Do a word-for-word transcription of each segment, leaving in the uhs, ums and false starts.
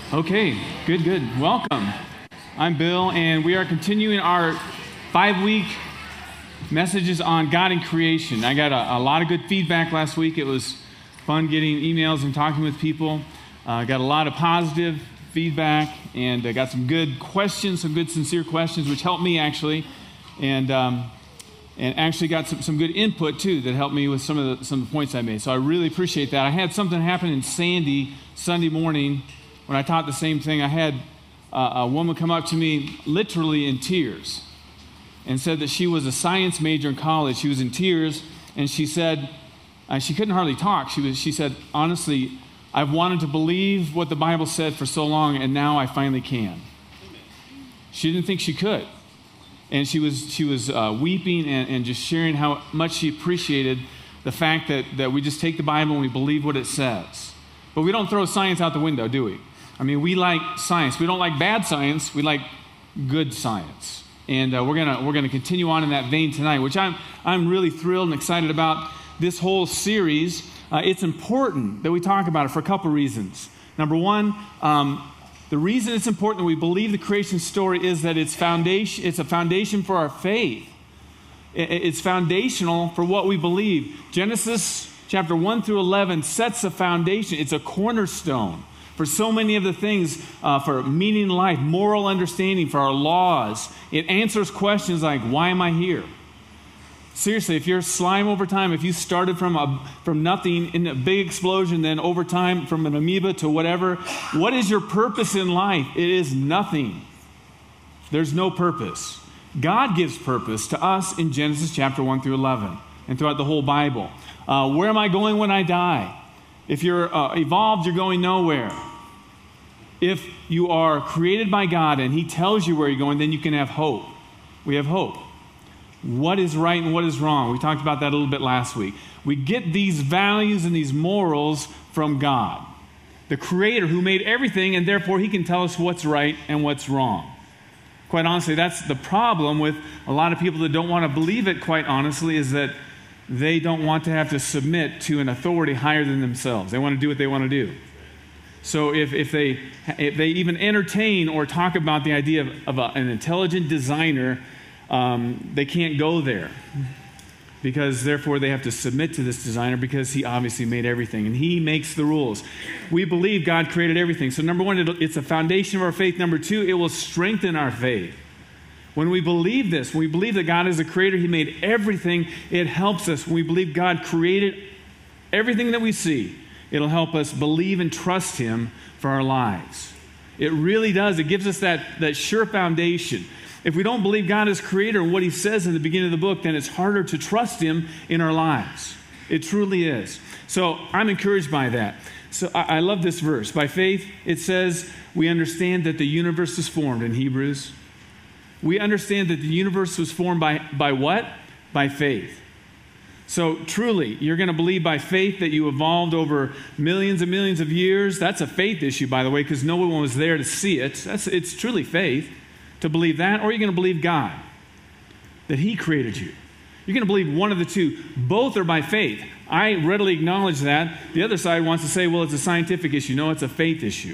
Okay, good, good. Welcome. I'm Bill, and we are continuing our five-week messages on God and creation. I got a, a lot of good feedback last week. It was fun getting emails and talking with people. I uh, got a lot of positive feedback, and I got some good questions, some good sincere questions, which helped me actually, and um, and actually got some, some good input too that helped me with some of the some of the points I made. So I really appreciate that. I had something happen in Sandy Sunday morning when I taught the same thing. I had uh, a woman come up to me literally in tears and said that she was a science major in college. She was in tears, and she said, uh, she couldn't hardly talk. She was. She said, honestly, I've wanted to believe what the Bible said for so long, and now I finally can. She didn't think she could. And she was she was uh, weeping and, and just sharing how much she appreciated the fact that, that we just take the Bible and we believe what it says. But we don't throw science out the window, do we? I mean, we like science. We don't like bad science. We like good science. And uh, we're gonna we're gonna continue on in that vein tonight, which I'm I'm really thrilled and excited about this whole series. Uh, it's important that we talk about it for a couple reasons. Number one, um, the reason it's important that we believe the creation story is that it's foundation. It's a foundation for our faith. It's foundational for what we believe. Genesis chapter one through eleven sets a foundation. It's a cornerstone for so many of the things, uh, for meaning in life, moral understanding, for our laws. It answers questions like, why am I here? Seriously, if you're slime over time, if you started from a, from nothing in a big explosion, then over time from an amoeba to whatever, what is your purpose in life? It is nothing. There's no purpose. God gives purpose to us in Genesis chapter one through eleven and throughout the whole Bible. Uh, where am I going when I die? If you're uh, evolved, you're going nowhere. If you are created by God and He tells you where you're going, then you can have hope. We have hope. What is right and what is wrong? We talked about that a little bit last week. We get these values and these morals from God, the Creator who made everything, and therefore He can tell us what's right and what's wrong. Quite honestly, that's the problem with a lot of people that don't want to believe it, quite honestly, is that they don't want to have to submit to an authority higher than themselves. They want to do what they want to do. So if, if they if they even entertain or talk about the idea of, of a, an intelligent designer, Um, they can't go there because therefore they have to submit to this designer because he obviously made everything and he makes the rules. We believe God created everything. So number one, it's a foundation of our faith. Number two, it will strengthen our faith. When we believe this, when we believe that God is a creator, He made everything, it helps us. When we believe God created everything that we see, it'll help us believe and trust Him for our lives. It really does. It gives us that, that sure foundation. If we don't believe God is creator and what He says in the beginning of the book, then it's harder to trust Him in our lives. It truly is. So I'm encouraged by that. So I, I love this verse. By faith, it says, we understand that the universe was formed in Hebrews. We understand that the universe was formed by, by what? By faith. So truly, you're going to believe by faith that you evolved over millions and millions of years. That's a faith issue, by the way, because no one was there to see it. That's, it's truly faith. To believe that, or you're going to believe God, that He created you. You're going to believe one of the two. Both are by faith. I readily acknowledge that. The other side wants to say, well, it's a scientific issue. No, it's a faith issue.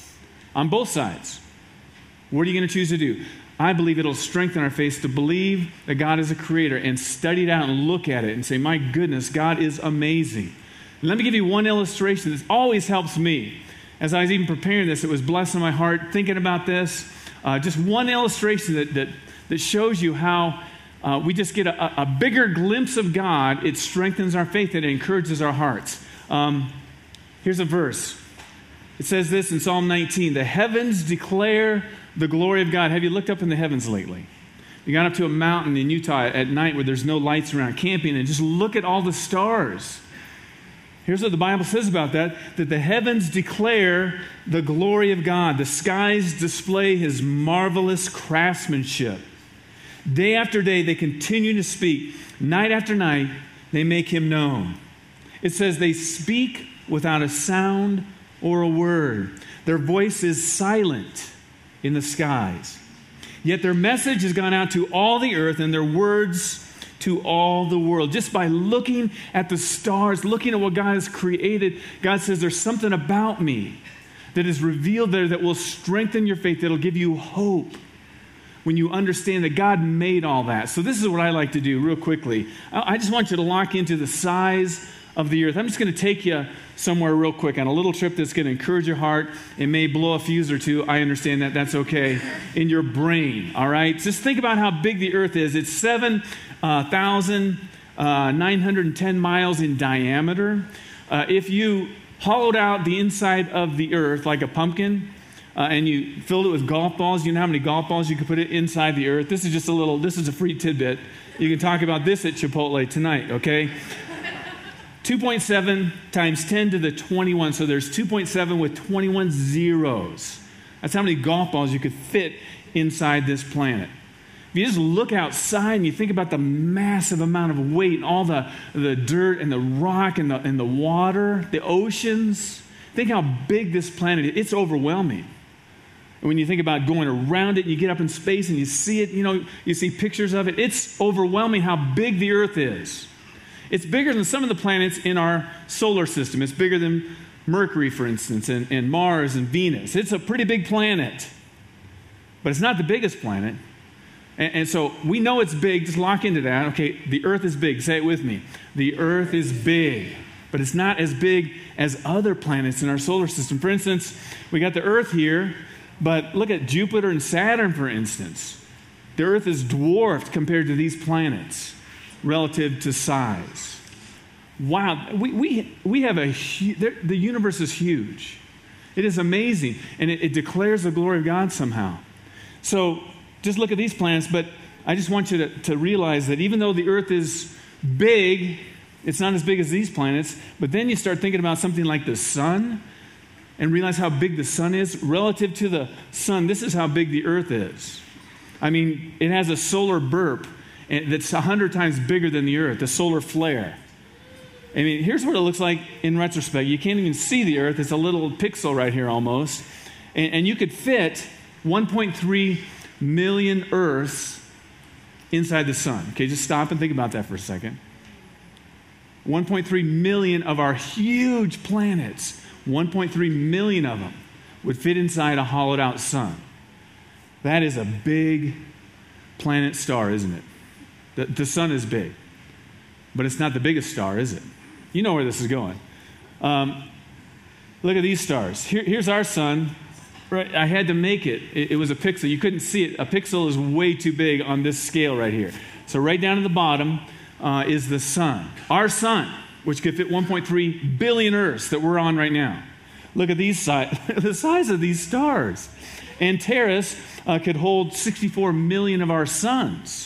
On both sides. What are you going to choose to do? I believe it'll strengthen our faith to believe that God is a creator and study it out and look at it and say, my goodness, God is amazing. And let me give you one illustration. This always helps me. As I was even preparing this, it was blessing my heart thinking about this. Uh, just one illustration that, that, that shows you how uh, we just get a, a bigger glimpse of God. It strengthens our faith and it encourages our hearts. Um, here's a verse. It says this in Psalm nineteen, the heavens declare the glory of God. Have you looked up in the heavens lately? You got up to a mountain in Utah at night where there's no lights around, camping, and just look at all the stars. Here's what the Bible says about that, that the heavens declare the glory of God. The skies display His marvelous craftsmanship. Day after day, they continue to speak. Night after night, they make Him known. It says they speak without a sound or a word. Their voice is silent in the skies. Yet their message has gone out to all the earth and their words to all the world. Just by looking at the stars, looking at what God has created, God says there's something about me that is revealed there that will strengthen your faith, that'll give you hope when you understand that God made all that. So this is what I like to do real quickly. I just want you to lock into the size of the earth. I'm just going to take you somewhere real quick on a little trip that's going to encourage your heart. It may blow a fuse or two. I understand that. That's okay. In your brain, all right? Just think about how big the earth is. It's seven thousand nine hundred ten miles in diameter. Uh, if you hollowed out the inside of the earth like a pumpkin, Uh, and you filled it with golf balls. You know how many golf balls you could put it inside the earth? This is just a little, this is a free tidbit. You can talk about this at Chipotle tonight, okay? two point seven times ten to the twenty-one. So there's two point seven with twenty-one zeros. That's how many golf balls you could fit inside this planet. If you just look outside and you think about the massive amount of weight and all the, the dirt and the rock and the, and the water, the oceans, think how big this planet is. It's overwhelming. And when you think about going around it, you get up in space and you see it, you know, you see pictures of it. It's overwhelming how big the earth is. It's bigger than some of the planets in our solar system. It's bigger than Mercury, for instance, and, and Mars and Venus. It's a pretty big planet. But it's not the biggest planet. And, and so we know it's big. Just lock into that. Okay, the earth is big. Say it with me. The earth is big. But it's not as big as other planets in our solar system. For instance, we got the earth here. But look at Jupiter and Saturn, for instance. The earth is dwarfed compared to these planets relative to size. Wow. We, we, we have a, the universe is huge. It is amazing. And it, it declares the glory of God somehow. So just look at these planets. But I just want you to, to realize that even though the earth is big, it's not as big as these planets. But then you start thinking about something like the sun, and realize how big the sun is relative to the sun. This is how big the earth is. I mean, it has a solar burp that's a hundred times bigger than the earth, the solar flare. I mean, here's what it looks like in retrospect. You can't even see the earth. It's a little pixel right here almost. And, and you could fit one point three million Earths inside the sun. Okay, just stop and think about that for a second. one point three million of our huge planets, one point three million of them would fit inside a hollowed out sun. That is a big planet star, isn't it? The, the sun is big, but it's not the biggest star, is it? You know where this is going. Um, look at these stars. Here, here's our sun. Right, I had to make it. it. It was a pixel. You couldn't see it. A pixel is way too big on this scale right here. So right down at the bottom uh, is the sun. Our sun, which could fit one point three billion Earths that we're on right now. Look at these si- the size of these stars. Antares uh, could hold sixty-four million of our suns.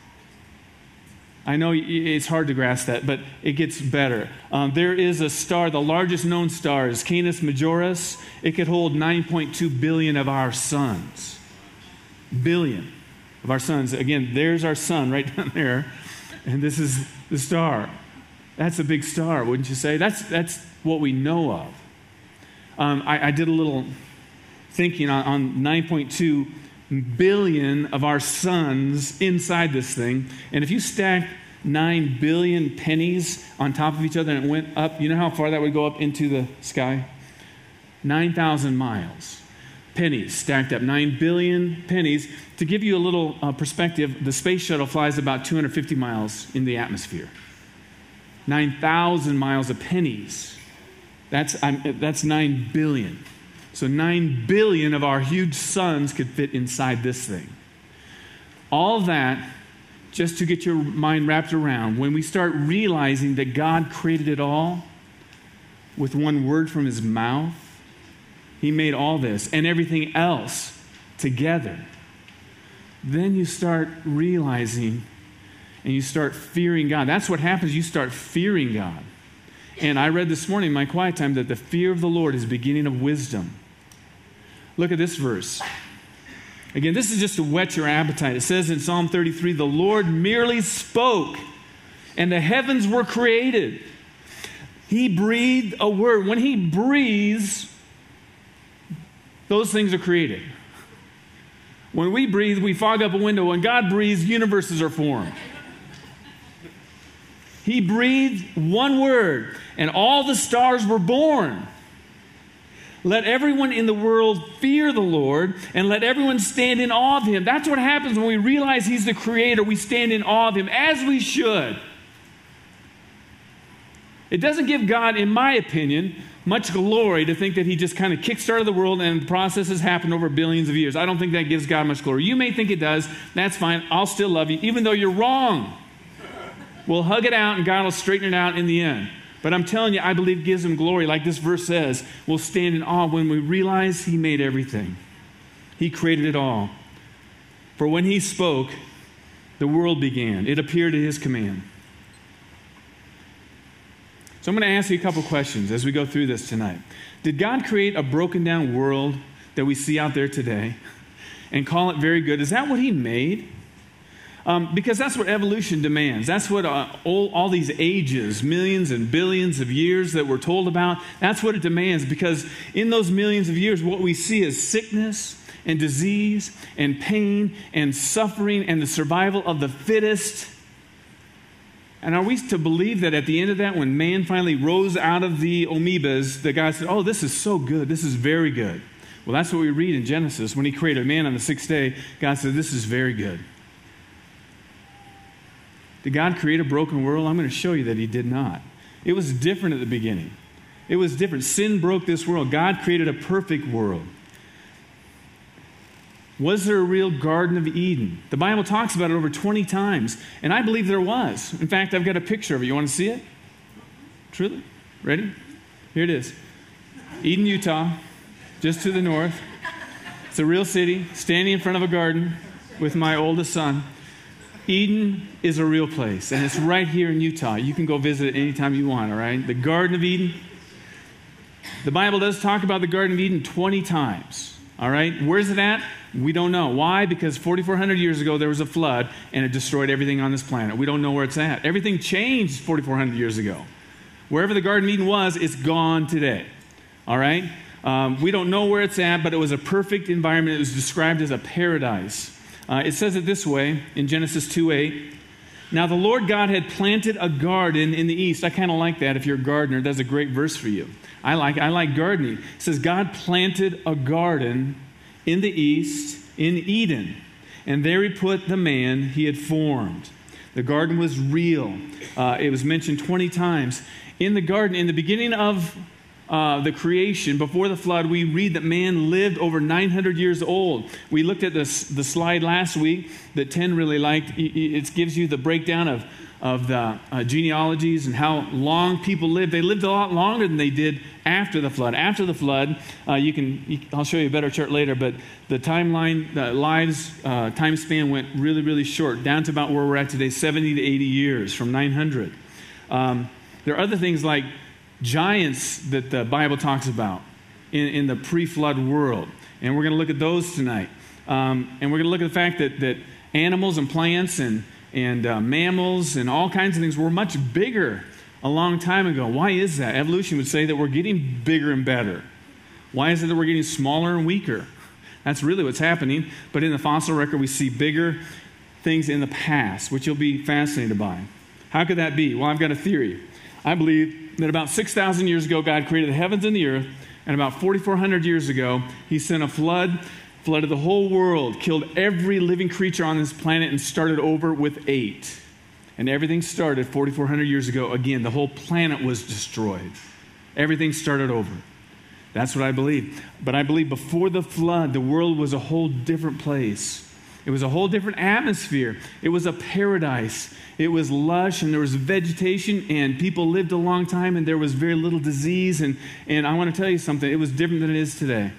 I know it's hard to grasp that, but it gets better. Um, there is a star, the largest known star is Canis Majoris. It could hold nine point two billion of our suns. Billion of our suns. Again, there's our sun right down there, and this is the star. That's a big star, wouldn't you say? That's that's what we know of. Um, I, I did a little thinking on, on nine point two billion of our suns inside this thing. And if you stack nine billion pennies on top of each other and it went up, you know how far that would go up into the sky? nine thousand miles. Pennies stacked up, nine billion pennies. To give you a little uh, perspective, the space shuttle flies about two hundred fifty miles in the atmosphere. nine thousand miles of pennies. That's, I'm, that's nine billion. So nine billion of our huge suns could fit inside this thing. All that, just to get your mind wrapped around, when we start realizing that God created it all with one word from his mouth, he made all this and everything else together, then you start realizing and you start fearing God. That's what happens. You start fearing God. And I read this morning in my quiet time that the fear of the Lord is the beginning of wisdom. Look at this verse. Again, this is just to whet your appetite. It says in Psalm thirty-three, the Lord merely spoke, and the heavens were created. He breathed a word. When he breathes, those things are created. When we breathe, we fog up a window. When God breathes, universes are formed. He breathed one word, and all the stars were born. Let everyone in the world fear the Lord, and let everyone stand in awe of him. That's what happens when we realize he's the creator. We stand in awe of him, as we should. It doesn't give God, in my opinion, much glory to think that he just kind of kickstarted the world and the process has happened over billions of years. I don't think that gives God much glory. You may think it does. That's fine. I'll still love you, even though you're wrong. We'll hug it out, and God will straighten it out in the end. But I'm telling you, I believe it gives him glory. Like this verse says, we'll stand in awe when we realize he made everything. He created it all. For when he spoke, the world began. It appeared at his command. So I'm going to ask you a couple questions as we go through this tonight. Did God create a broken down world that we see out there today and call it very good? Is that what he made? Um, because that's what evolution demands. That's what uh, all, all these ages, millions and billions of years that we're told about, that's what it demands. Because in those millions of years, what we see is sickness and disease and pain and suffering and the survival of the fittest. And are we to believe that at the end of that, when man finally rose out of the amoebas, that God said, oh, this is so good, this is very good. Well, that's what we read in Genesis. When he created man on the sixth day, God said, this is very good. Did God create a broken world? I'm going to show you that he did not. It was different at the beginning. It was different. Sin broke this world. God created a perfect world. Was there a real Garden of Eden? The Bible talks about it over twenty times, and I believe there was. In fact, I've got a picture of it. You want to see it? Truly? Ready? Here it is. Eden, Utah, just to the north. It's a real city, standing in front of a garden with my oldest son. Eden is a real place, and it's right here in Utah. You can go visit it anytime you want, all right? The Garden of Eden. The Bible does talk about the Garden of Eden twenty times, all right? Where's it at? We don't know. Why? Because forty-four hundred years ago, there was a flood, and it destroyed everything on this planet. We don't know where it's at. Everything changed forty-four hundred years ago. Wherever the Garden of Eden was, it's gone today, all right? Um, we don't know where it's at, but it was a perfect environment. It was described as a paradise. Uh, it says it this way in Genesis two eight. Now the Lord God had planted a garden in the east. I kind of like that. If you're a gardener, that's a great verse for you. I like I like gardening. It says God planted a garden in the east in Eden, and there he put the man he had formed. The garden was real. Uh, it was mentioned twenty times. In the garden, in the beginning of Uh, the creation, before the flood, we read that man lived over nine hundred years old. We looked at this, the slide last week that Ten really liked. It gives you the breakdown of, of the uh, genealogies and how long people lived. They lived a lot longer than they did after the flood. After the flood, uh, you can, you, I'll show you a better chart later, but the timeline, the lives, uh, time span went really, really short, down to about where we're at today, seventy to eighty years from nine hundred. Um, there are other things like giants that the Bible talks about in, in the pre-flood world. And we're going to look at those tonight. Um, and we're going to look at the fact that, that animals and plants and, and uh, mammals and all kinds of things were much bigger a long time ago. Why is that? Evolution would say that we're getting bigger and better. Why is it that we're getting smaller and weaker? That's really what's happening. But in the fossil record, we see bigger things in the past, which you'll be fascinated by. How could that be? Well, I've got a theory. I believe that about six thousand years ago, God created the heavens and the earth, and about forty-four hundred years ago, he sent a flood, flooded the whole world, killed every living creature on this planet, and started over with eight. And everything started forty-four hundred years ago. Again, the whole planet was destroyed. Everything started over. That's what I believe. But I believe before the flood, the world was a whole different place. It was a whole different atmosphere. It was a paradise. It was lush, and there was vegetation, and people lived a long time, and there was very little disease. And, and I want to tell you something. It was different than it is today.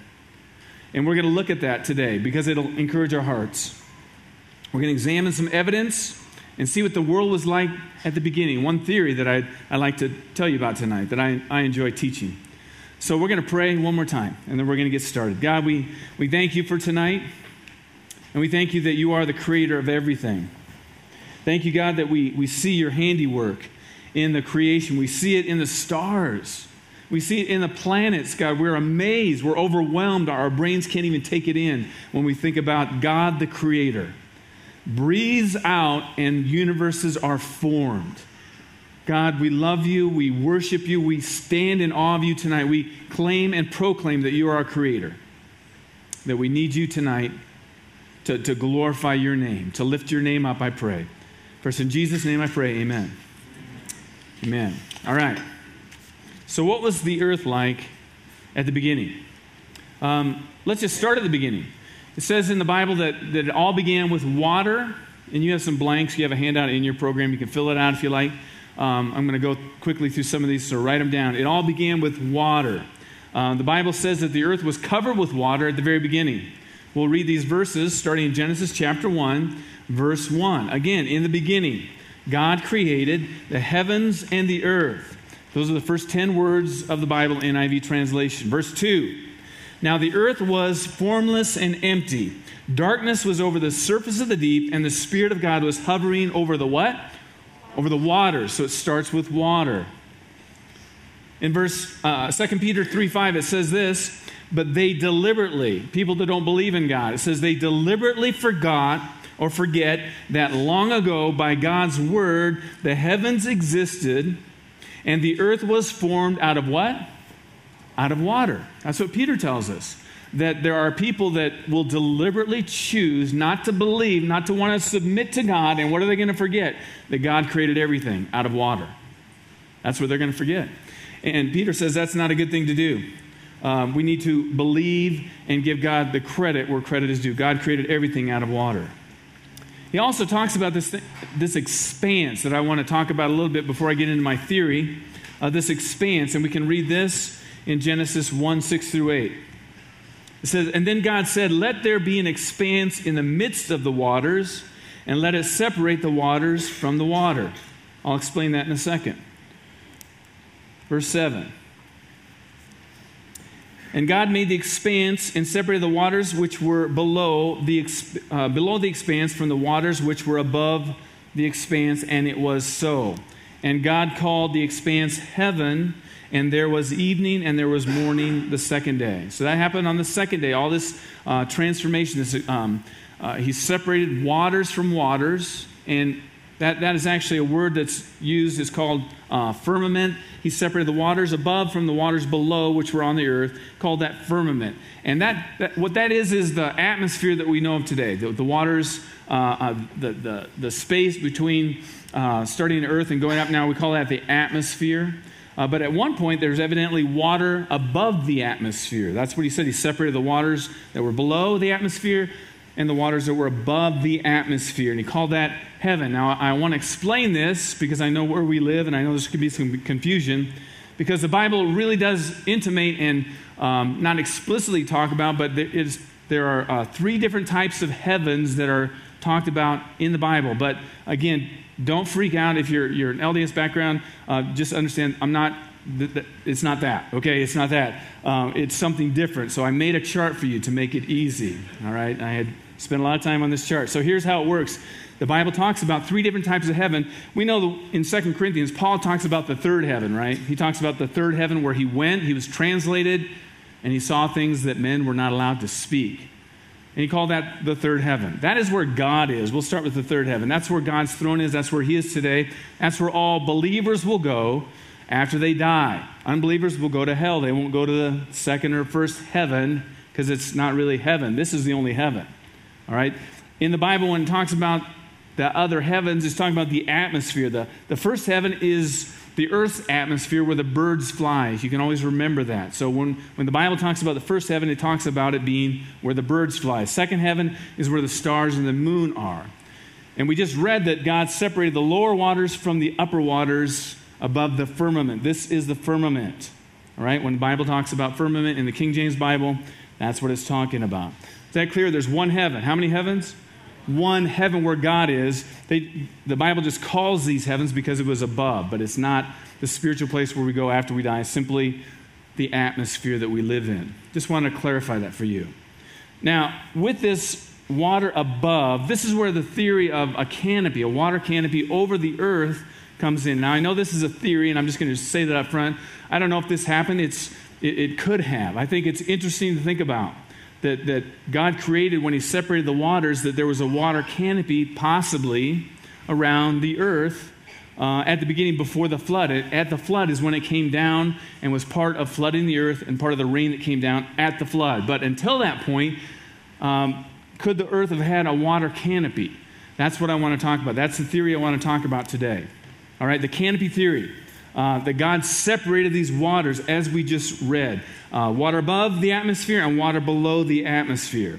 And we're going to look at that today because it'll encourage our hearts. We're going to examine some evidence and see what the world was like at the beginning. One theory that I'd, I'd like to tell you about tonight that I, I enjoy teaching. So we're going to pray one more time, and then we're going to get started. God, we, we thank you for tonight, and we thank you that you are the creator of everything. Thank you, God, that we, we see your handiwork in the creation. We see it in the stars. We see it in the planets, God. We're amazed. We're overwhelmed. Our brains can't even take it in when we think about God, the creator. Breathes out, and universes are formed. God, we love you. We worship you. We stand in awe of you tonight. We claim and proclaim that you are our creator, that we need you tonight to, to glorify your name, to lift your name up, I pray. First, in Jesus' name I pray, amen. Amen. All right. So what was the earth like at the beginning? Um, let's just start at the beginning. It says in the Bible that, that it all began with water, and you have some blanks. You have a handout in your program. You can fill it out if you like. Um, I'm going to go quickly through some of these, so write them down. It all began with water. Uh, the Bible says that the earth was covered with water at the very beginning. We'll read these verses starting in Genesis chapter one, verse one. Again, in the beginning, God created the heavens and the earth. Those are the first ten words of the Bible N I V translation. Verse two. Now the earth was formless and empty. Darkness was over the surface of the deep, and the Spirit of God was hovering over the what? Over the waters. So it starts with water. In verse uh, Second Peter three five, it says this, but they deliberately, people that don't believe in God, it says they deliberately forgot or forget that long ago by God's word, the heavens existed and the earth was formed out of what? Out of water. That's what Peter tells us. That there are people that will deliberately choose not to believe, not to want to submit to God. And what are they going to forget? That God created everything out of water. That's what they're going to forget. And Peter says that's not a good thing to do. Um, we need to believe and give God the credit where credit is due. God created everything out of water. He also talks about this, th- this expanse that I want to talk about a little bit before I get into my theory. Uh, this expanse, and we can read this in Genesis one, six through eight. It says, and then God said, let there be an expanse in the midst of the waters, and let it separate the waters from the water. I'll explain that in a second. Verse seven. And God made the expanse and separated the waters which were below the, uh, below the expanse from the waters which were above the expanse, and it was so. And God called the expanse heaven, and there was evening and there was morning the second day. So that happened on the second day. All this uh, transformation, this, um, uh, he separated waters from waters, and that, that is actually a word that's used. It's called uh, firmament. He separated the waters above from the waters below, which were on the earth, called that firmament. And that, that what that is is the atmosphere that we know of today. The, the waters, uh, uh, the, the, the space between uh, starting the earth and going up now, we call that the atmosphere. Uh, but at one point, there's evidently water above the atmosphere. That's what he said. He separated the waters that were below the atmosphere and the waters that were above the atmosphere. And he called that heaven. Now, I want to explain this because I know where we live, and I know there's going to be some confusion, because the Bible really does intimate and um, not explicitly talk about, but there, is, there are uh, three different types of heavens that are talked about in the Bible. But again, don't freak out if you're, you're an L D S background. Uh, just understand, I'm not, th- th- it's not that, okay? It's not that. Um, it's something different. So I made a chart for you to make it easy, all right? I had spent a lot of time on this chart. So here's how it works. The Bible talks about three different types of heaven. We know the, in Second Corinthians, Paul talks about the third heaven, right? He talks about the third heaven where he went, he was translated, and he saw things that men were not allowed to speak. And he called that the third heaven. That is where God is. We'll start with the third heaven. That's where God's throne is. That's where he is today. That's where all believers will go after they die. Unbelievers will go to hell. They won't go to the second or first heaven because it's not really heaven. This is the only heaven. All right? In the Bible, when it talks about the other heavens, it's talking about the atmosphere. The, the first heaven is the earth's atmosphere where the birds fly. You can always remember that. So when, when the Bible talks about the first heaven, it talks about it being where the birds fly. Second heaven is where the stars and the moon are. And we just read that God separated the lower waters from the upper waters above the firmament. This is the firmament. All right? When the Bible talks about firmament in the King James Bible, that's what it's talking about. Is that clear? There's one heaven. How many heavens? One heaven where God is. They, the Bible just calls these heavens because it was above, but it's not the spiritual place where we go after we die, simply the atmosphere that we live in. Just want to clarify that for you. Now, with this water above, this is where the theory of a canopy, a water canopy over the earth comes in. Now, I know this is a theory, and I'm just going to say that up front. I don't know if this happened. It's, it, it could have. I think it's interesting to think about. That, that God created when he separated the waters, that there was a water canopy possibly around the earth uh, at the beginning before the flood. It, at the flood is when it came down and was part of flooding the earth and part of the rain that came down at the flood. But until that point, um, could the earth have had a water canopy? That's what I want to talk about. That's the theory I want to talk about today. All right, the canopy theory. Uh, that God separated these waters as we just read. Uh, water above the atmosphere and water below the atmosphere.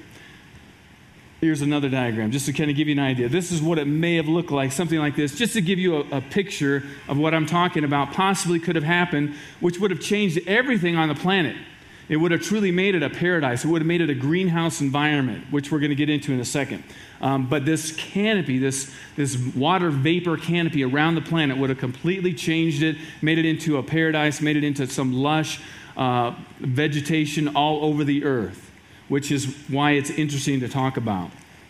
Here's another diagram, just to kind of give you an idea. This is what it may have looked like, something like this, just to give you a, a picture of what I'm talking about possibly could have happened, which would have changed everything on the planet. It would have truly made it a paradise. It would have made it a greenhouse environment, which we're going to get into in a second. Um, but this canopy, this, this water vapor canopy around the planet would have completely changed it, made it into a paradise, made it into some lush uh, vegetation all over the earth, which is why it's interesting to talk about.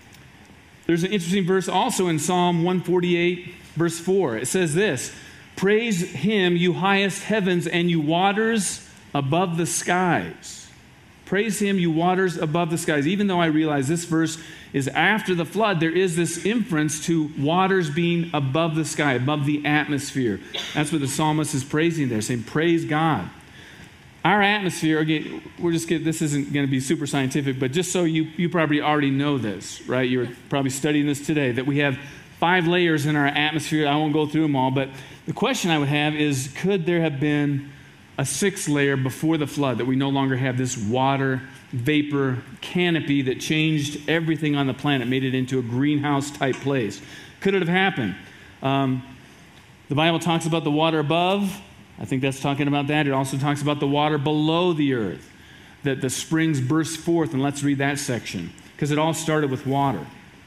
There's an interesting verse also in Psalm one forty-eight, verse four. It says this, "Praise him, you highest heavens, and you waters above the skies." Praise him, you waters above the skies. Even though I realize this verse is after the flood, there is this inference to waters being above the sky, above the atmosphere. That's what the psalmist is praising there, saying, praise God. Our atmosphere, again, we're just getting, this isn't going to be super scientific, but just so you, you probably already know this, right? You're probably studying this today, that we have five layers in our atmosphere. I won't go through them all, but the question I would have is, could there have been a sixth layer before the flood, that we no longer have this water vapor canopy that changed everything on the planet, made it into a greenhouse type place? Could it have happened? Um, the Bible talks about the water above. I think that's talking about that. It also talks about the water below the earth, that the springs burst forth. And let's read that section, because it all started with water.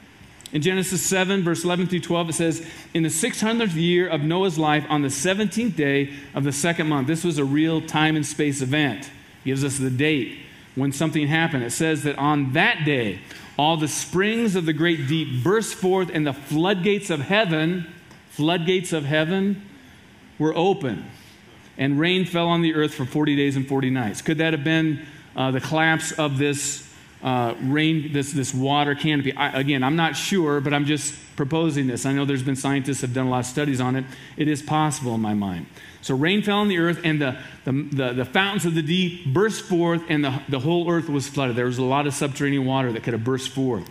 In Genesis seven, verse eleven through twelve, it says, "In the six hundredth year of Noah's life, on the seventeenth day of the second month," this was a real time and space event. It gives us the date when something happened. It says that on that day, all the springs of the great deep burst forth, and the floodgates of heaven, floodgates of heaven, were open, and rain fell on the earth for forty days and forty nights. Could that have been uh, the collapse of this Uh, rain, this this water canopy? I, again, I'm not sure, but I'm just proposing this. I know there's been scientists that have done a lot of studies on it. It is possible in my mind. So rain fell on the earth, and the the, the, the fountains of the deep burst forth, and the, the whole earth was flooded. There was a lot of subterranean water that could have burst forth.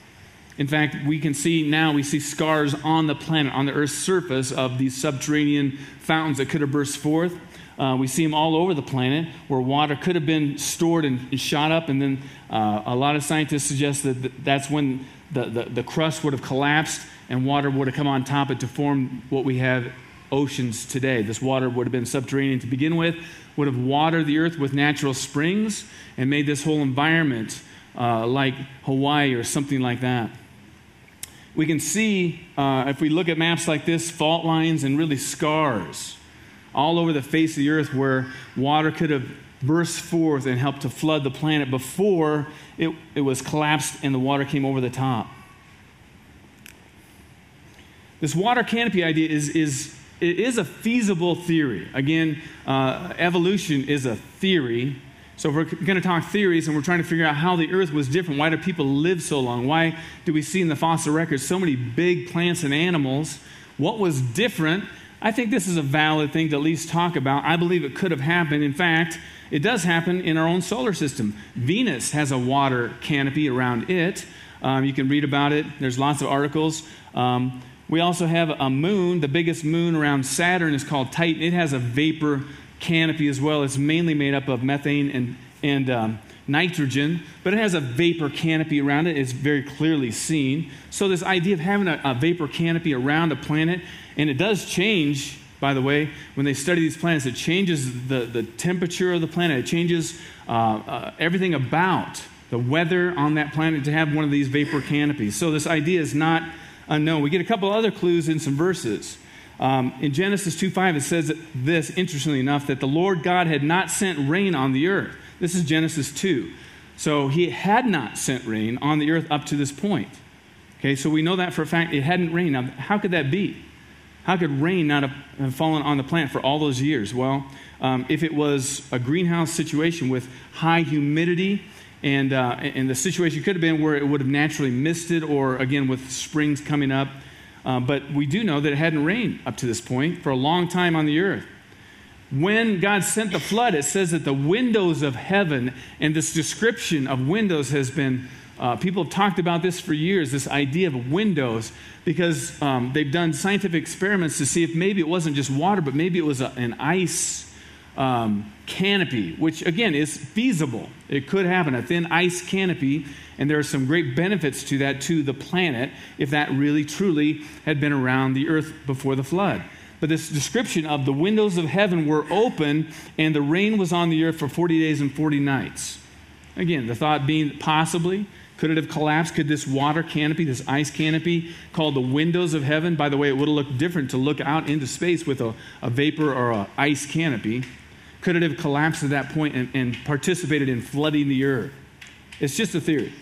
In fact, we can see now, we see scars on the planet, on the earth's surface, of these subterranean fountains that could have burst forth. Uh, we see them all over the planet where water could have been stored and, and shot up, and then uh, a lot of scientists suggest that th- that's when the, the, the crust would have collapsed and water would have come on top of it to form what we have oceans today. This water would have been subterranean to begin with, would have watered the earth with natural springs and made this whole environment uh, like Hawaii or something like that. We can see, uh, if we look at maps like this, fault lines and really scars all over the face of the earth where water could have burst forth and helped to flood the planet before it, it was collapsed and the water came over the top. This water canopy idea is, is, it is a feasible theory. Again, uh, evolution is a theory. So if we're going to talk theories and we're trying to figure out how the earth was different, why do people live so long? Why do we see in the fossil records so many big plants and animals? What was different? I think this is a valid thing to at least talk about. I believe it could have happened. In fact, it does happen in our own solar system. Venus has a water canopy around it. Um, you can read about it. There's lots of articles. Um, we also have a moon. The biggest moon around Saturn is called Titan. It has a vapor canopy as well. It's mainly made up of methane and, and um, nitrogen, but it has a vapor canopy around it. It's very clearly seen. So this idea of having a, a vapor canopy around a planet, and it does change, by the way, when they study these planets, it changes the, the temperature of the planet. It changes uh, uh, everything about the weather on that planet to have one of these vapor canopies. So this idea is not unknown. We get a couple other clues in some verses. Um, in Genesis two five, it says this, interestingly enough, that the Lord God had not sent rain on the earth. This is Genesis two. So he had not sent rain on the earth up to this point. Okay, so we know that for a fact. It hadn't rained. Now, how could that be? How could rain not have fallen on the planet for all those years? Well, um, if it was a greenhouse situation with high humidity, and uh, and the situation could have been where it would have naturally misted, or again with springs coming up, Uh, but we do know that it hadn't rained up to this point for a long time on the earth. When God sent the flood, it says that the windows of heaven, and this description of windows has been, uh, people have talked about this for years, this idea of windows, because um, they've done scientific experiments to see if maybe it wasn't just water, but maybe it was a, an ice um, canopy, which again is feasible. It could happen, a thin ice canopy, and there are some great benefits to that to the planet if that really truly had been around the earth before the flood. But this description of the windows of heaven were open and the rain was on the earth for forty days and forty nights. Again, the thought being possibly, could it have collapsed? Could this water canopy, this ice canopy called the windows of heaven, by the way, it would have looked different to look out into space with a, a vapor or an ice canopy. Could it have collapsed at that point and, and participated in flooding the earth? It's just a theory.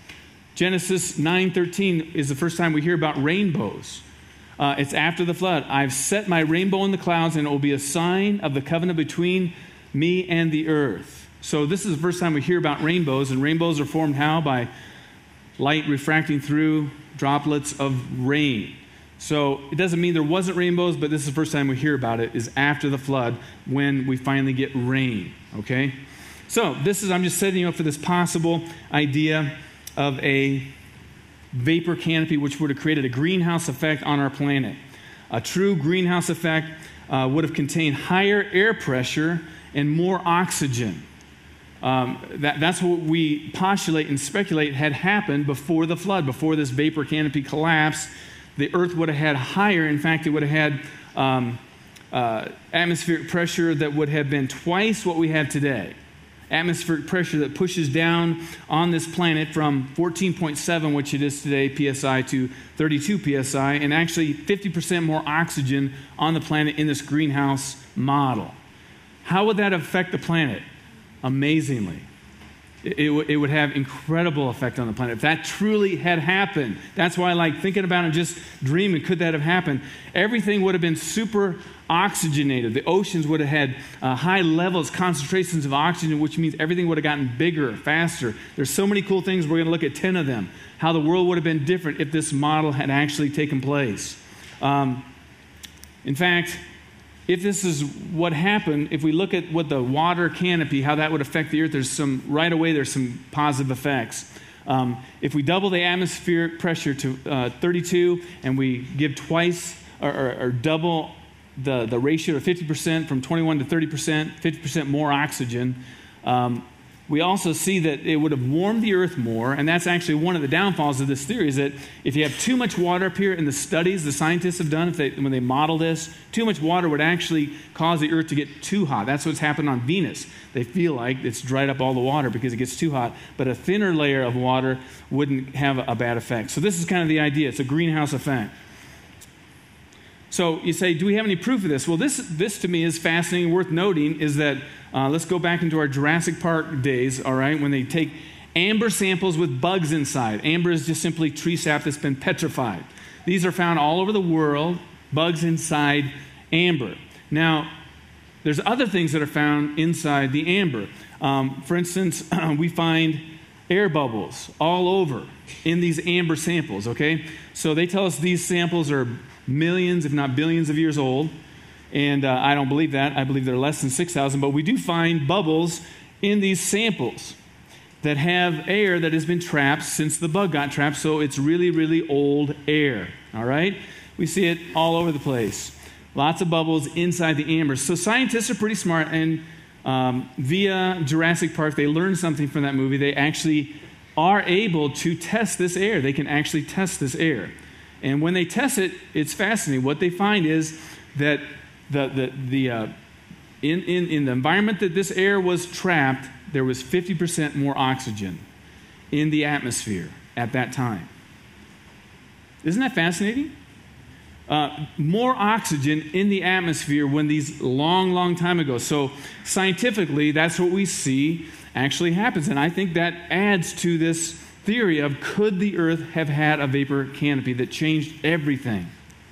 Genesis nine thirteen is the first time we hear about rainbows. Uh, it's after the flood. I've set my rainbow in the clouds, and it will be a sign of the covenant between me and the earth. So this is the first time we hear about rainbows, and rainbows are formed how? By light refracting through droplets of rain. So it doesn't mean there wasn't rainbows, but this is the first time we hear about it, is after the flood when we finally get rain, okay? So this is, I'm just setting you up for this possible idea of a vapor canopy which would have created a greenhouse effect on our planet. A true greenhouse effect uh, would have contained higher air pressure and more oxygen. Um, that, that's what we postulate and speculate had happened before the flood, before this vapor canopy collapsed. The earth would have had higher, in fact, it would have had um, uh, atmospheric pressure that would have been twice what we have today. Atmospheric pressure that pushes down on this planet from fourteen point seven, which it is today, P S I, to thirty-two P S I, and actually fifty percent more oxygen on the planet in this greenhouse model. How would that affect the planet? Amazingly. It, it, w- it would have incredible effect on the planet. If that truly had happened, that's why I like thinking about it and just dreaming, could that have happened? Everything would have been super oxygenated. The oceans would have had uh, high levels, concentrations of oxygen, which means everything would have gotten bigger, faster. There's so many cool things. We're going to look at ten of them. How the world would have been different if this model had actually taken place. Um, in fact, if this is what happened, if we look at what the water canopy, how that would affect the earth, there's some, right away, there's some positive effects. Um, if we double the atmospheric pressure to uh, thirty-two and we give twice or, or, or double the, the ratio to fifty percent from twenty-one to thirty percent, fifty percent more oxygen, um, we also see that it would have warmed the earth more, and that's actually one of the downfalls of this theory, is that if you have too much water up here, in the studies the scientists have done, if they, when they model this, too much water would actually cause the earth to get too hot. That's what's happened on Venus. They feel like it's dried up all the water because it gets too hot, but a thinner layer of water wouldn't have a bad effect. So this is kind of the idea. It's a greenhouse effect. So you say, do we have any proof of this? Well, this, this to me is fascinating, worth noting, is that, uh, let's go back into our Jurassic Park days, all right, when they take amber samples with bugs inside. Amber is just simply tree sap that's been petrified. These are found all over the world, bugs inside amber. Now, there's other things that are found inside the amber. Um, for instance, we find air bubbles all over in these amber samples, okay? So they tell us these samples are millions, if not billions of years old. And uh, I don't believe that. I believe they're less than six thousand. But we do find bubbles in these samples that have air that has been trapped since the bug got trapped. So it's really, really old air. All right? We see it all over the place. Lots of bubbles inside the amber. So scientists are pretty smart. And um, via Jurassic Park, they learned something from that movie. They actually are able to test this air. They can actually test this air. And when they test it, it's fascinating. What they find is that the the the uh, in, in in the environment that this air was trapped, there was fifty percent more oxygen in the atmosphere at that time. Isn't that fascinating? Uh, more oxygen in the atmosphere when these long, long time ago. So scientifically, that's what we see actually happens. And I think that adds to this theory of, could the earth have had a vapor canopy that changed everything?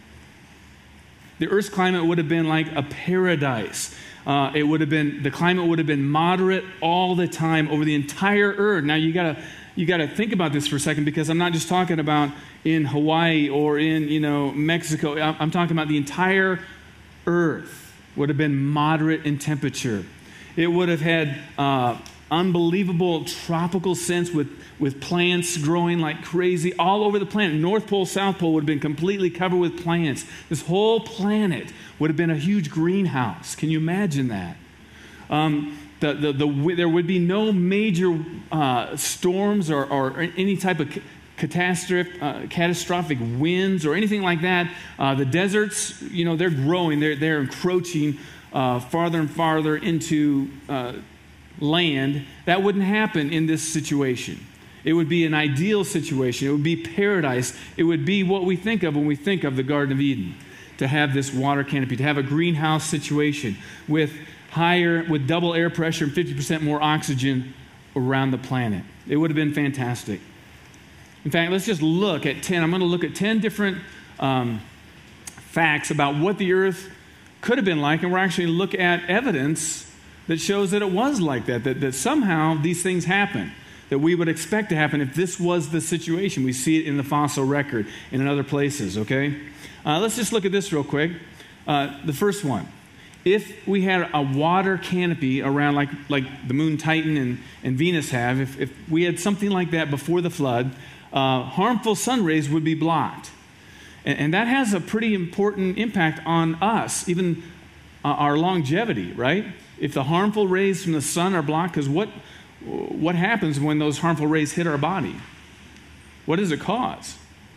The earth's climate would have been like a paradise. Uh, it would have been, the climate would have been moderate all the time over the entire earth. Now you got to you got to think about this for a second, because I'm not just talking about in Hawaii or in, you know, Mexico. I'm talking about the entire earth would have been moderate in temperature. It would have had uh, unbelievable tropical scents with, with plants growing like crazy all over the planet. North Pole, South Pole would have been completely covered with plants. This whole planet would have been a huge greenhouse. Can you imagine that? Um, the, the, the, there would be no major uh, storms or, or any type of catastrophic, uh, catastrophic winds or anything like that. Uh, the deserts, you know, they're growing. They're, they're encroaching uh, farther and farther into uh, land. That wouldn't happen in this situation. It would be an ideal situation. It would be paradise. It would be what we think of when we think of the Garden of Eden, to have this water canopy, to have a greenhouse situation with higher, with double air pressure and fifty percent more oxygen around the planet. It would have been fantastic. In fact, let's just look at ten. I'm going to look at ten different um, facts about what the earth could have been like, and we're actually going to look at evidence that shows that it was like that, that, that somehow these things happen, that we would expect to happen if this was the situation. We see it in the fossil record and in other places, okay? Uh, let's just look at this real quick. Uh, the first one. If we had a water canopy around like, like the moon Titan and, and Venus have, if, if we had something like that before the flood, uh, harmful sun rays would be blocked. And, and that has a pretty important impact on us, even uh, our longevity, right? If the harmful rays from the sun are blocked, because what, what happens when those harmful rays hit our body? What does it cause?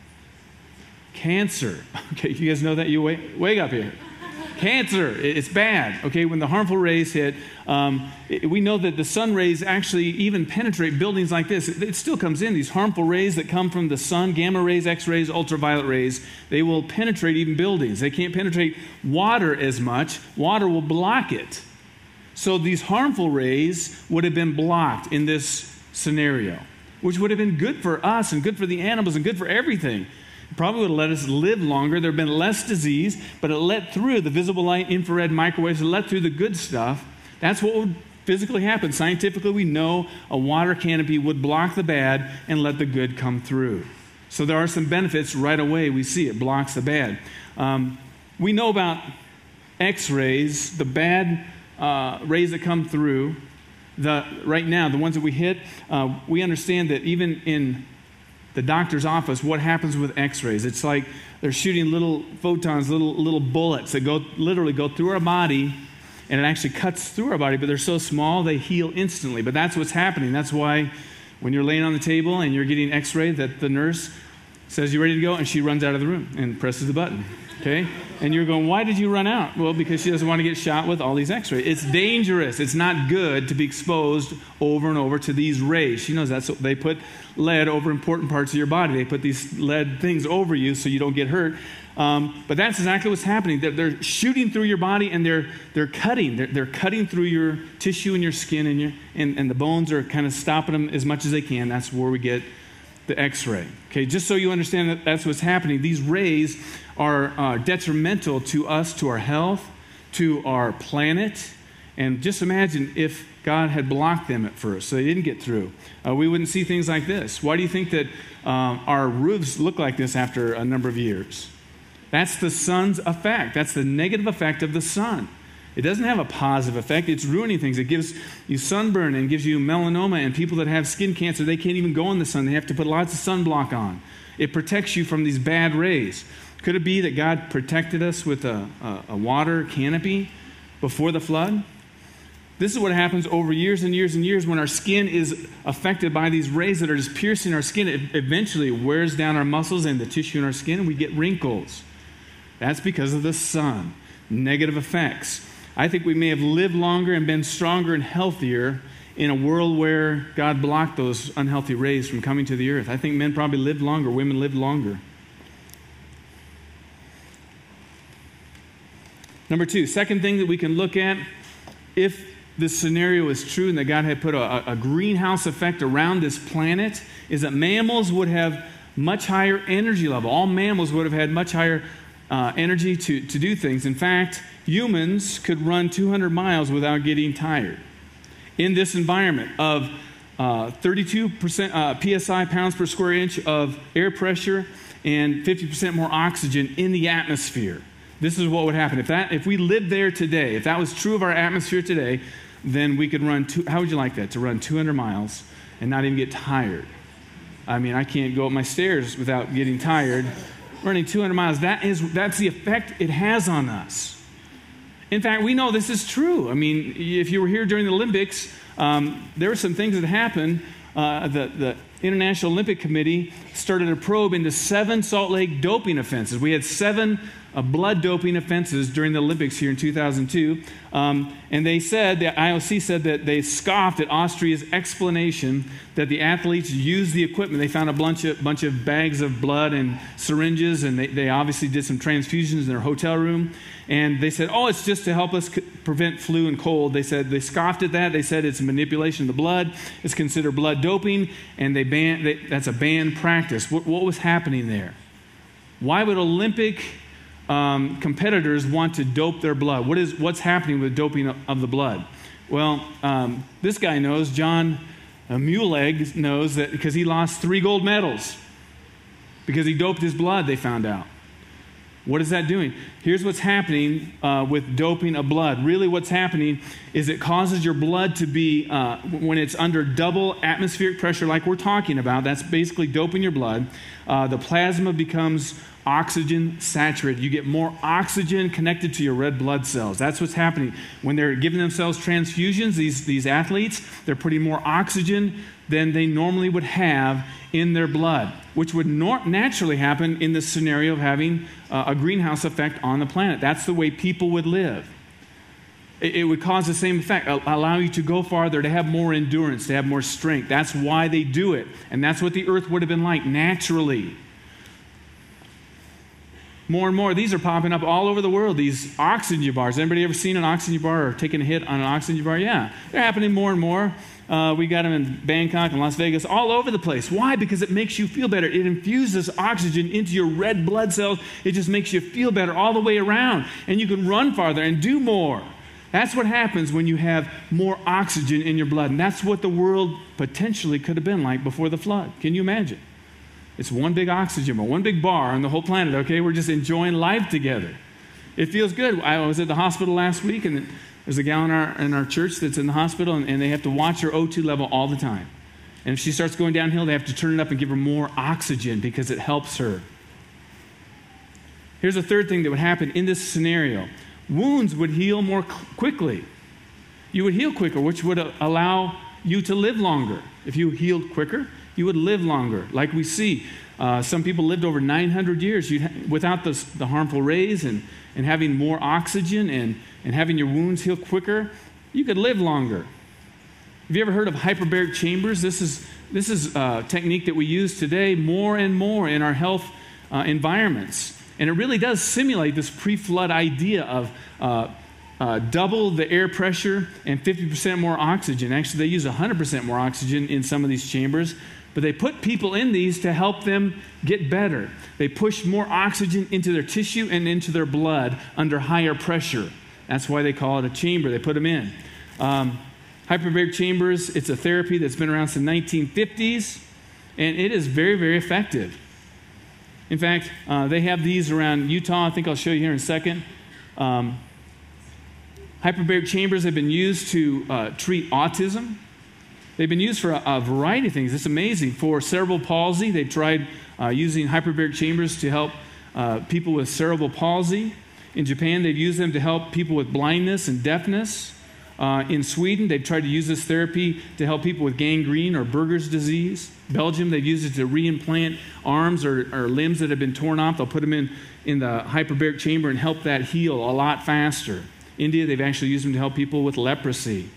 Cancer. Okay, you guys know that? You wake, wake up here. Cancer, it's bad, okay? When the harmful rays hit, um, it, we know that the sun rays actually even penetrate buildings like this. It, it still comes in. These harmful rays that come from the sun, gamma rays, X-rays, ultraviolet rays, they will penetrate even buildings. They can't penetrate water as much. Water will block it. So these harmful rays would have been blocked in this scenario, which would have been good for us and good for the animals and good for everything. It probably would have let us live longer. There would have been less disease, but it let through the visible light, infrared, microwaves. It let through the good stuff. That's what would physically happen. Scientifically, we know a water canopy would block the bad and let the good come through. So there are some benefits right away. We see it blocks the bad. Um, we know about X-rays, the bad uh, rays that come through. The, right now, the ones that we hit, uh, we understand that even in the doctor's office, what happens with X-rays? It's like they're shooting little photons, little little bullets that go literally go through our body, and it actually cuts through our body, but they're so small they heal instantly. But that's what's happening. That's why when you're laying on the table and you're getting X-rayed, that the nurse says you're ready to go, and she runs out of the room and presses the button. Okay? And you're going, why did you run out? Well, because she doesn't want to get shot with all these X-rays. It's dangerous. It's not good to be exposed over and over to these rays. She knows that. So they put lead over important parts of your body. They put these lead things over you so you don't get hurt. Um, but that's exactly what's happening. They're, they're shooting through your body, and they're they're cutting. They're, they're cutting through your tissue and your skin, and, your, and, and the bones are kind of stopping them as much as they can. That's where we get the X-ray. Okay, just so you understand that that's what's happening. These rays are uh, detrimental to us, to our health, to our planet. And just imagine if God had blocked them at first, so they didn't get through. Uh, we wouldn't see things like this. Why do you think that um, our roofs look like this after a number of years? That's the sun's effect. That's the negative effect of the sun. It doesn't have a positive effect. It's ruining things. It gives you sunburn and gives you melanoma, and people that have skin cancer, they can't even go in the sun. They have to put lots of sunblock on. It protects you from these bad rays. Could it be that God protected us with a, a, a water canopy before the flood? This is what happens over years and years and years when our skin is affected by these rays that are just piercing our skin. It eventually wears down our muscles and the tissue in our skin, and we get wrinkles. That's because of the sun. Negative effects. I think we may have lived longer and been stronger and healthier in a world where God blocked those unhealthy rays from coming to the earth. I think men probably lived longer, women lived longer. Number two, second thing that we can look at, if this scenario is true and that God had put a, a greenhouse effect around this planet, is that mammals would have much higher energy level. All mammals would have had much higher uh, energy to, to do things. In fact, humans could run two hundred miles without getting tired. In this environment of uh, thirty-two percent uh, P S I, pounds per square inch of air pressure, and fifty percent more oxygen in the atmosphere. This is what would happen. If that, if we lived there today, if that was true of our atmosphere today, then we could run, two, how would you like that, to run two hundred miles and not even get tired? I mean, I can't go up my stairs without getting tired. Running two hundred miles, that is, that's the effect it has on us. In fact, we know this is true. I mean, if you were here during the Olympics, um, there were some things that happened. Uh, the, the International Olympic Committee started a probe into seven Salt Lake doping offenses. We had seven uh, blood doping offenses during the Olympics here in two thousand two. Um, and they said, the I O C said that they scoffed at Austria's explanation that the athletes used the equipment. They found a bunch of, bunch of bags of blood and syringes, and they, they obviously did some transfusions in their hotel room. And they said, oh, it's just to help us c- prevent flu and cold. They said they scoffed at that. They said it's manipulation of the blood. It's considered blood doping, and they banned. They, that's a banned practice. What, what was happening there? Why would Olympic um, competitors want to dope their blood? What is what's happening with doping of, of the blood? Well, um, this guy knows. John uh, Muleg knows that because he lost three gold medals because he doped his blood. They found out. What is that doing? Here's what's happening uh, with doping of blood. Really what's happening is it causes your blood to be, uh, when it's under double atmospheric pressure like we're talking about, that's basically doping your blood, uh, the plasma becomes oxygen saturated. You get more oxygen connected to your red blood cells. That's what's happening. When they're giving themselves transfusions, these, these athletes, they're putting more oxygen than they normally would have in their blood, which would nor- naturally happen in the scenario of having uh, a greenhouse effect on the planet. That's the way people would live. It, it would cause the same effect, allow you to go farther, to have more endurance, to have more strength. That's why they do it. And that's what the earth would have been like naturally. More and more, these are popping up all over the world, these oxygen bars. Anybody ever seen an oxygen bar or taken a hit on an oxygen bar? Yeah, they're happening more and more. Uh, we got them in Bangkok and Las Vegas, all over the place. Why? Because it makes you feel better. It infuses oxygen into your red blood cells. It just makes you feel better all the way around. And you can run farther and do more. That's what happens when you have more oxygen in your blood. And that's what the world potentially could have been like before the flood. Can you imagine? It's one big oxygen bar, one big bar on the whole planet, okay? We're just enjoying life together. It feels good. I was at the hospital last week, and there's a gal in our, in our church that's in the hospital, and, and they have to watch her O two level all the time. And if she starts going downhill, they have to turn it up and give her more oxygen because it helps her. Here's a third thing that would happen in this scenario. Wounds would heal more quickly. You would heal quicker, which would allow you to live longer. If you healed quicker, you would live longer. Like we see, uh, some people lived over nine hundred years ha- without the, the harmful rays and, and having more oxygen and, and having your wounds heal quicker. You could live longer. Have you ever heard of hyperbaric chambers? This is, this is a technique that we use today more and more in our health uh, environments. And it really does simulate this pre-flood idea of uh, uh, double the air pressure and fifty percent more oxygen. Actually, they use one hundred percent more oxygen in some of these chambers. But they put people in these to help them get better. They push more oxygen into their tissue and into their blood under higher pressure. That's why they call it a chamber. They put them in. Um, hyperbaric chambers, it's a therapy that's been around since the nineteen fifties, and it is very, very effective. In fact, uh, they have these around Utah. I think I'll show you here in a second. Um, hyperbaric chambers have been used to uh, treat autism. They've been used for a, a variety of things. It's amazing. For cerebral palsy, they've tried uh, using hyperbaric chambers to help uh, people with cerebral palsy. In Japan, they've used them to help people with blindness and deafness. Uh, in Sweden, they've tried to use this therapy to help people with gangrene or Berger's disease. Belgium, they've used it to reimplant arms or, or limbs that have been torn off. They'll put them in, in the hyperbaric chamber and help that heal a lot faster. India, they've actually used them to help people with leprosy.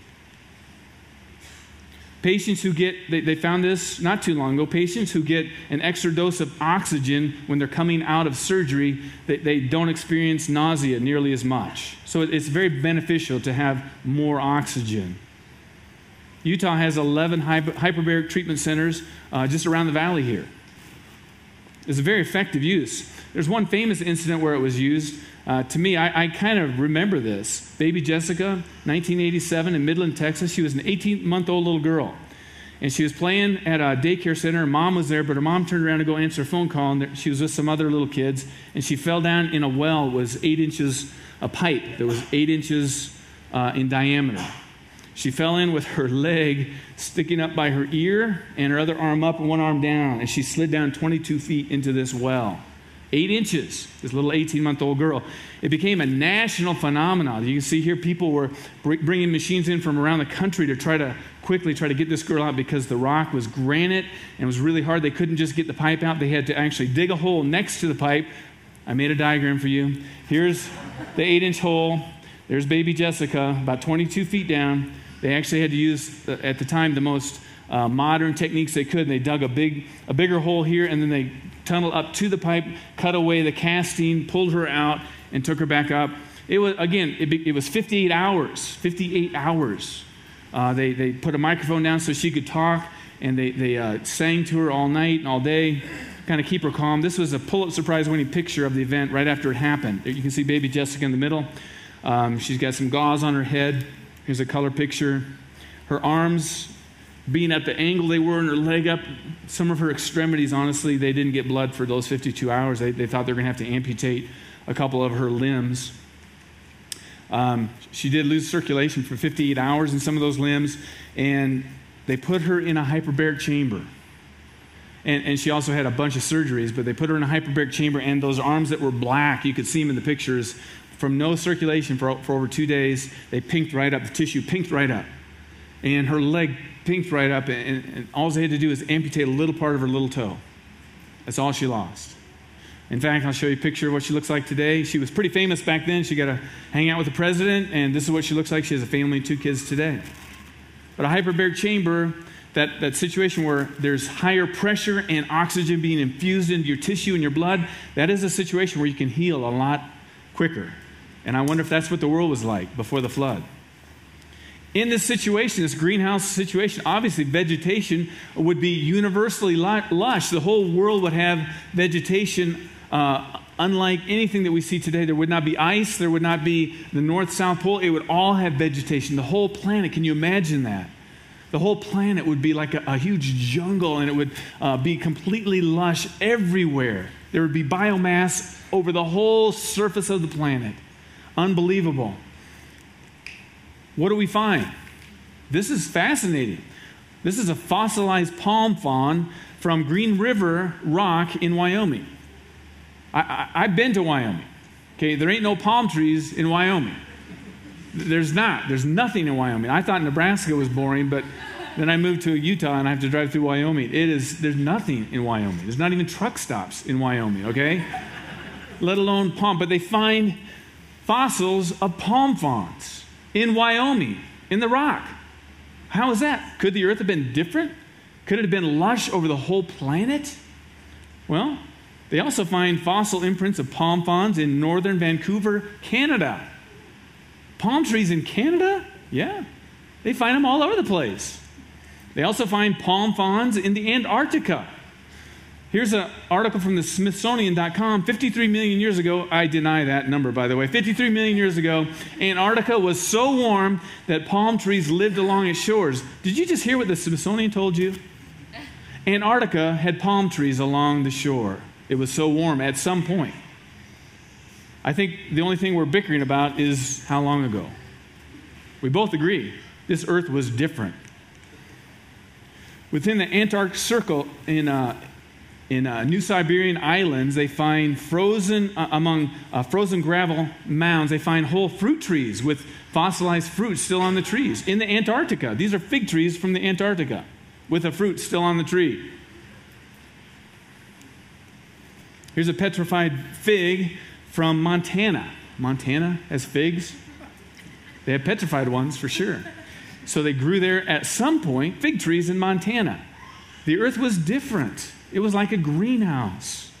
Patients who get, they, they found this not too long ago, patients who get an extra dose of oxygen when they're coming out of surgery, they, they don't experience nausea nearly as much. So it's very beneficial to have more oxygen. Utah has eleven hyper, hyperbaric treatment centers uh, just around the valley here. It's a very effective use. There's one famous incident where it was used. Uh, to me, I, I kind of remember this. Baby Jessica, nineteen eighty-seven in Midland, Texas. She was an eighteen-month-old little girl. And she was playing at a daycare center. Her mom was there, but her mom turned around to go answer a phone call, and she was with some other little kids, and she fell down in a well. It was eight inches, a pipe that was eight inches uh, in diameter. She fell in with her leg sticking up by her ear and her other arm up and one arm down, and she slid down twenty-two feet into this well. Eight inches, this little eighteen-month-old girl. It became a national phenomenon. You can see here people were bringing machines in from around the country to try to quickly try to get this girl out because the rock was granite and it was really hard. They couldn't just get the pipe out. They had to actually dig a hole next to the pipe. I made a diagram for you. Here's the eight-inch hole. There's baby Jessica, about twenty-two feet down. They actually had to use, at the time, the most uh, modern techniques they could. And they dug a big, a bigger hole here, and then they tunneled up to the pipe, cut away the casting, pulled her out, and took her back up. It was, again, it, it was fifty-eight hours. fifty-eight hours. Uh, they, they put a microphone down so she could talk, and they, they uh, sang to her all night and all day, kind of keep her calm. This was a Pulitzer Prize-winning picture of the event right after it happened. You can see baby Jessica in the middle. Um, she's got some gauze on her head. Here's a color picture. Her arms being at the angle they were and her leg up. Some of her extremities, honestly, they didn't get blood for those fifty-two hours. They, they thought they were going to have to amputate a couple of her limbs. Um, she did lose circulation for fifty-eight hours in some of those limbs, and they put her in a hyperbaric chamber. And, and she also had a bunch of surgeries, but they put her in a hyperbaric chamber, and those arms that were black, you could see them in the pictures, from no circulation for, for over two days, they pinked right up, the tissue pinked right up. And her leg pinked right up, and, and all they had to do is amputate a little part of her little toe. That's all she lost. In fact, I'll show you a picture of what she looks like today. She was pretty famous back then. She got to hang out with the president, and this is what she looks like. She has a family and two kids today. But a hyperbaric chamber, that, that situation where there's higher pressure and oxygen being infused into your tissue and your blood, that is a situation where you can heal a lot quicker. And I wonder if that's what the world was like before the flood. In this situation, this greenhouse situation, obviously vegetation would be universally lush. The whole world would have vegetation uh, unlike anything that we see today. There would not be ice. There would not be the North-South Pole. It would all have vegetation. The whole planet, can you imagine that? The whole planet would be like a, a huge jungle, and it would uh, be completely lush everywhere. There would be biomass over the whole surface of the planet. Unbelievable. What do we find? This is fascinating. This is a fossilized palm frond from Green River Rock in Wyoming. I, I, I've been to Wyoming. Okay, there ain't no palm trees in Wyoming. There's not. There's nothing in Wyoming. I thought Nebraska was boring, but then I moved to Utah and I have to drive through Wyoming. It is. There's nothing in Wyoming. There's not even truck stops in Wyoming. Okay, let alone palm. But they find fossils of palm fronds in Wyoming, in the rock. How is that? Could the earth have been different? Could it have been lush over the whole planet? Well, they also find fossil imprints of palm fronds in northern Vancouver, Canada. Palm trees in Canada? Yeah. They find them all over the place. They also find palm fronds in the Antarctica. Here's an article from the Smithsonian dot com. fifty-three million years ago, I deny that number, by the way. fifty-three million years ago, Antarctica was so warm that palm trees lived along its shores. Did you just hear what the Smithsonian told you? Antarctica had palm trees along the shore. It was so warm at some point. I think the only thing we're bickering about is how long ago. We both agree this earth was different. Within the Antarctic Circle in uh, In uh, New Siberian islands, they find frozen, uh, among uh, frozen gravel mounds, they find whole fruit trees with fossilized fruit still on the trees. In the Antarctica, these are fig trees from the Antarctica with a fruit still on the tree. Here's a petrified fig from Montana. Montana has figs. They have petrified ones for sure. So they grew there at some point, fig trees in Montana. The earth was different. It was like a greenhouse.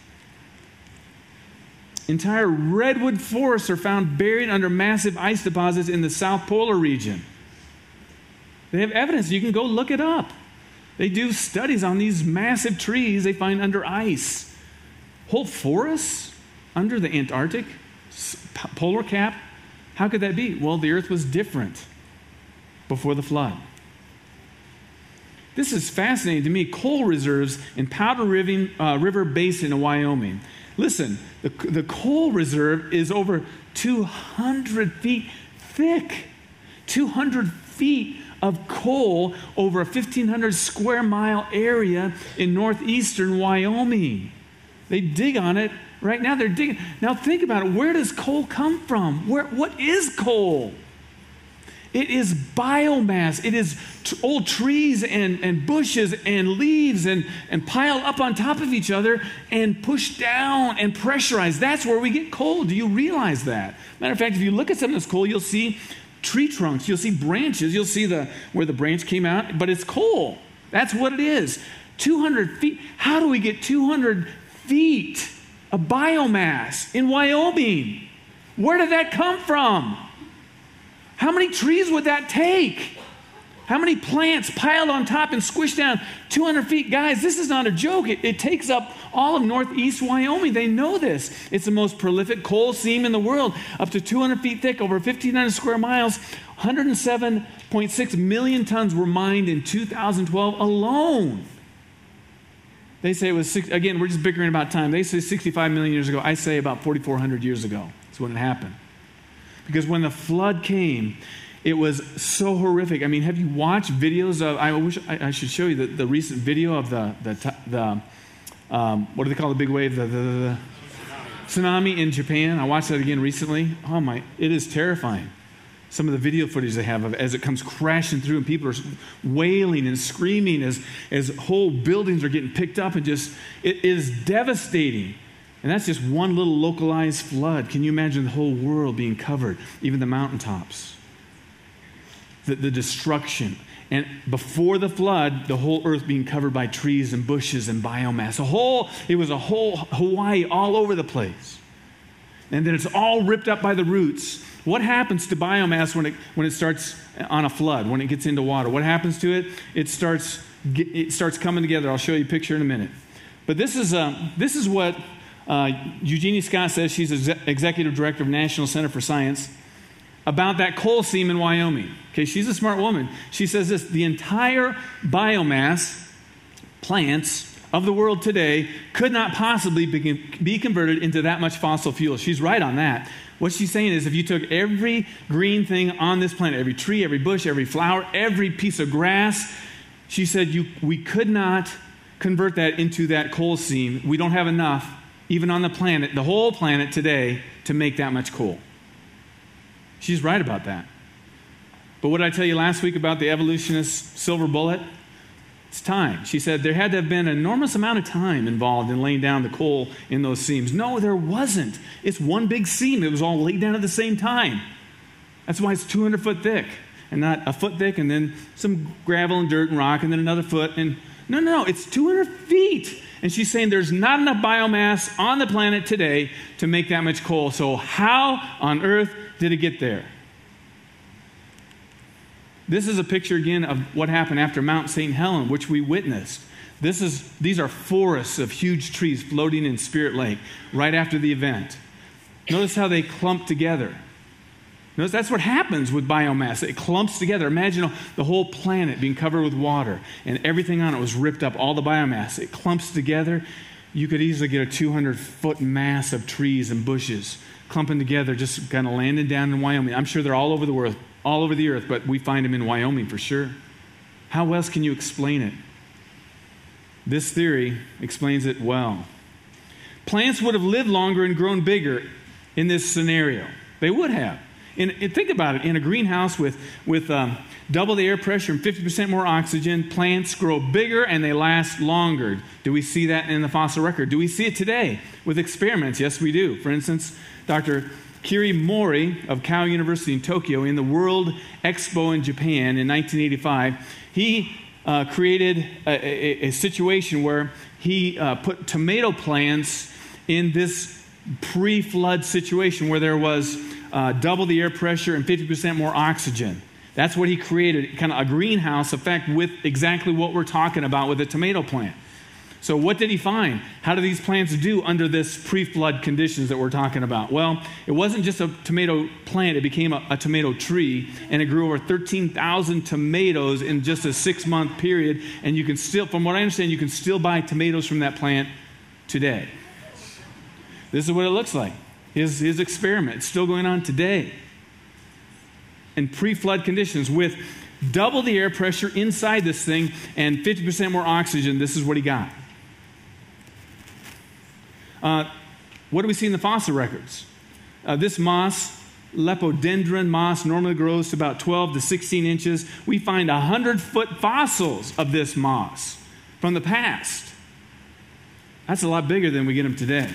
Entire redwood forests are found buried under massive ice deposits in the South Polar region. They have evidence. You can go look it up. They do studies on these massive trees they find under ice. Whole forests under the Antarctic polar cap. How could that be? Well, the earth was different before the flood. This is fascinating to me. Coal reserves in Powder River, uh, River Basin in Wyoming. Listen, the, the coal reserve is over two hundred feet thick. two hundred feet of coal over a fifteen hundred square mile area in northeastern Wyoming. They dig on it right now. They're digging. Now think about it. Where does coal come from? Where, what is coal? It is biomass. It is t- old trees and, and bushes and leaves and, and piled up on top of each other and pushed down and pressurized. That's where we get coal. Do you realize that? Matter of fact, if you look at some of this coal, you'll see tree trunks. You'll see branches. You'll see the where the branch came out, but it's coal. That's what it is. two hundred feet. How do we get two hundred feet of biomass in Wyoming? Where did that come from? How many trees would that take? How many plants piled on top and squished down two hundred feet? Guys, this is not a joke. It, it takes up all of northeast Wyoming. They know this. It's the most prolific coal seam in the world, up to two hundred feet thick, over fifteen hundred square miles. one hundred seven point six million tons were mined in two thousand twelve alone. They say it was, six, again, we're just bickering about time. They say sixty-five million years ago. I say about forty-four hundred years ago. That's when it happened. Because when the flood came, it was so horrific. I mean, have you watched videos of, I wish I, I should show you the, the recent video of the, the, the um, what do they call the big wave? The, the, the, the tsunami in Japan. I watched that again recently. Oh my, it is terrifying. Some of the video footage they have of as it comes crashing through and people are wailing and screaming as, as whole buildings are getting picked up and just, it is devastating. And that's just one little localized flood. Can you imagine the whole world being covered, even the mountaintops? The, the destruction. And before the flood, the whole earth being covered by trees and bushes and biomass. A whole, it was a whole Hawaii all over the place. And then it's all ripped up by the roots. What happens to biomass when it when it starts on a flood, when it gets into water? What happens to it? It starts it starts coming together. I'll show you a picture in a minute. But this is uh, this is what uh, Eugenie Scott says. She's ex- executive director of National Center for Science about that coal seam in Wyoming. Okay, she's a smart woman. She says this: the entire biomass plants of the world today could not possibly be, be converted into that much fossil fuel. She's right on that. What she's saying is if you took every green thing on this planet, every tree, every bush, every flower, every piece of grass, she said you, we could not convert that into that coal seam. We don't have enough, even on the planet, the whole planet today, to make that much coal. She's right about that. But what did I tell you last week about the evolutionist silver bullet? It's time. She said there had to have been an enormous amount of time involved in laying down the coal in those seams. No, there wasn't. It's one big seam. It was all laid down at the same time. That's why it's two hundred foot thick and not a foot thick and then some gravel and dirt and rock and then another foot. And no, no, no. It's two hundred feet. And she's saying there's not enough biomass on the planet today to make that much coal. So how on earth did it get there? This is a picture again of what happened after Mount Saint Helens, which we witnessed. This is, these are forests of huge trees floating in Spirit Lake right after the event. Notice how they clump together. Notice that's what happens with biomass. It clumps together. Imagine the whole planet being covered with water and everything on it was ripped up, all the biomass. It clumps together. You could easily get a two hundred foot mass of trees and bushes clumping together, just kind of landing down in Wyoming. I'm sure they're all over the world. all over the earth, but we find them in Wyoming for sure. How else can you explain it? This theory explains it well. Plants would have lived longer and grown bigger in this scenario. They would have. And, and think about it. In a greenhouse with, with um, double the air pressure and fifty percent more oxygen, plants grow bigger and they last longer. Do we see that in the fossil record? Do we see it today with experiments? Yes, we do. For instance, Doctor Kiri Mori of Keio University in Tokyo, in the World Expo in Japan in nineteen eighty-five, he uh, created a, a, a situation where he uh, put tomato plants in this pre-flood situation where there was uh, double the air pressure and fifty percent more oxygen. That's what he created, kind of a greenhouse effect with exactly what we're talking about with a tomato plant. So what did he find? How do these plants do under this pre-flood conditions that we're talking about? Well, it wasn't just a tomato plant. It became a, a tomato tree, and it grew over thirteen thousand tomatoes in just a six-month period. And you can still, from what I understand, you can still buy tomatoes from that plant today. This is what it looks like. His, his experiment. It's still going on today. In pre-flood conditions with double the air pressure inside this thing and fifty percent more oxygen, this is what he got. Uh, what do we see in the fossil records? Uh, this moss, lepidodendron moss, normally grows to about twelve to sixteen inches. We find one hundred foot fossils of this moss from the past. That's a lot bigger than we get them today.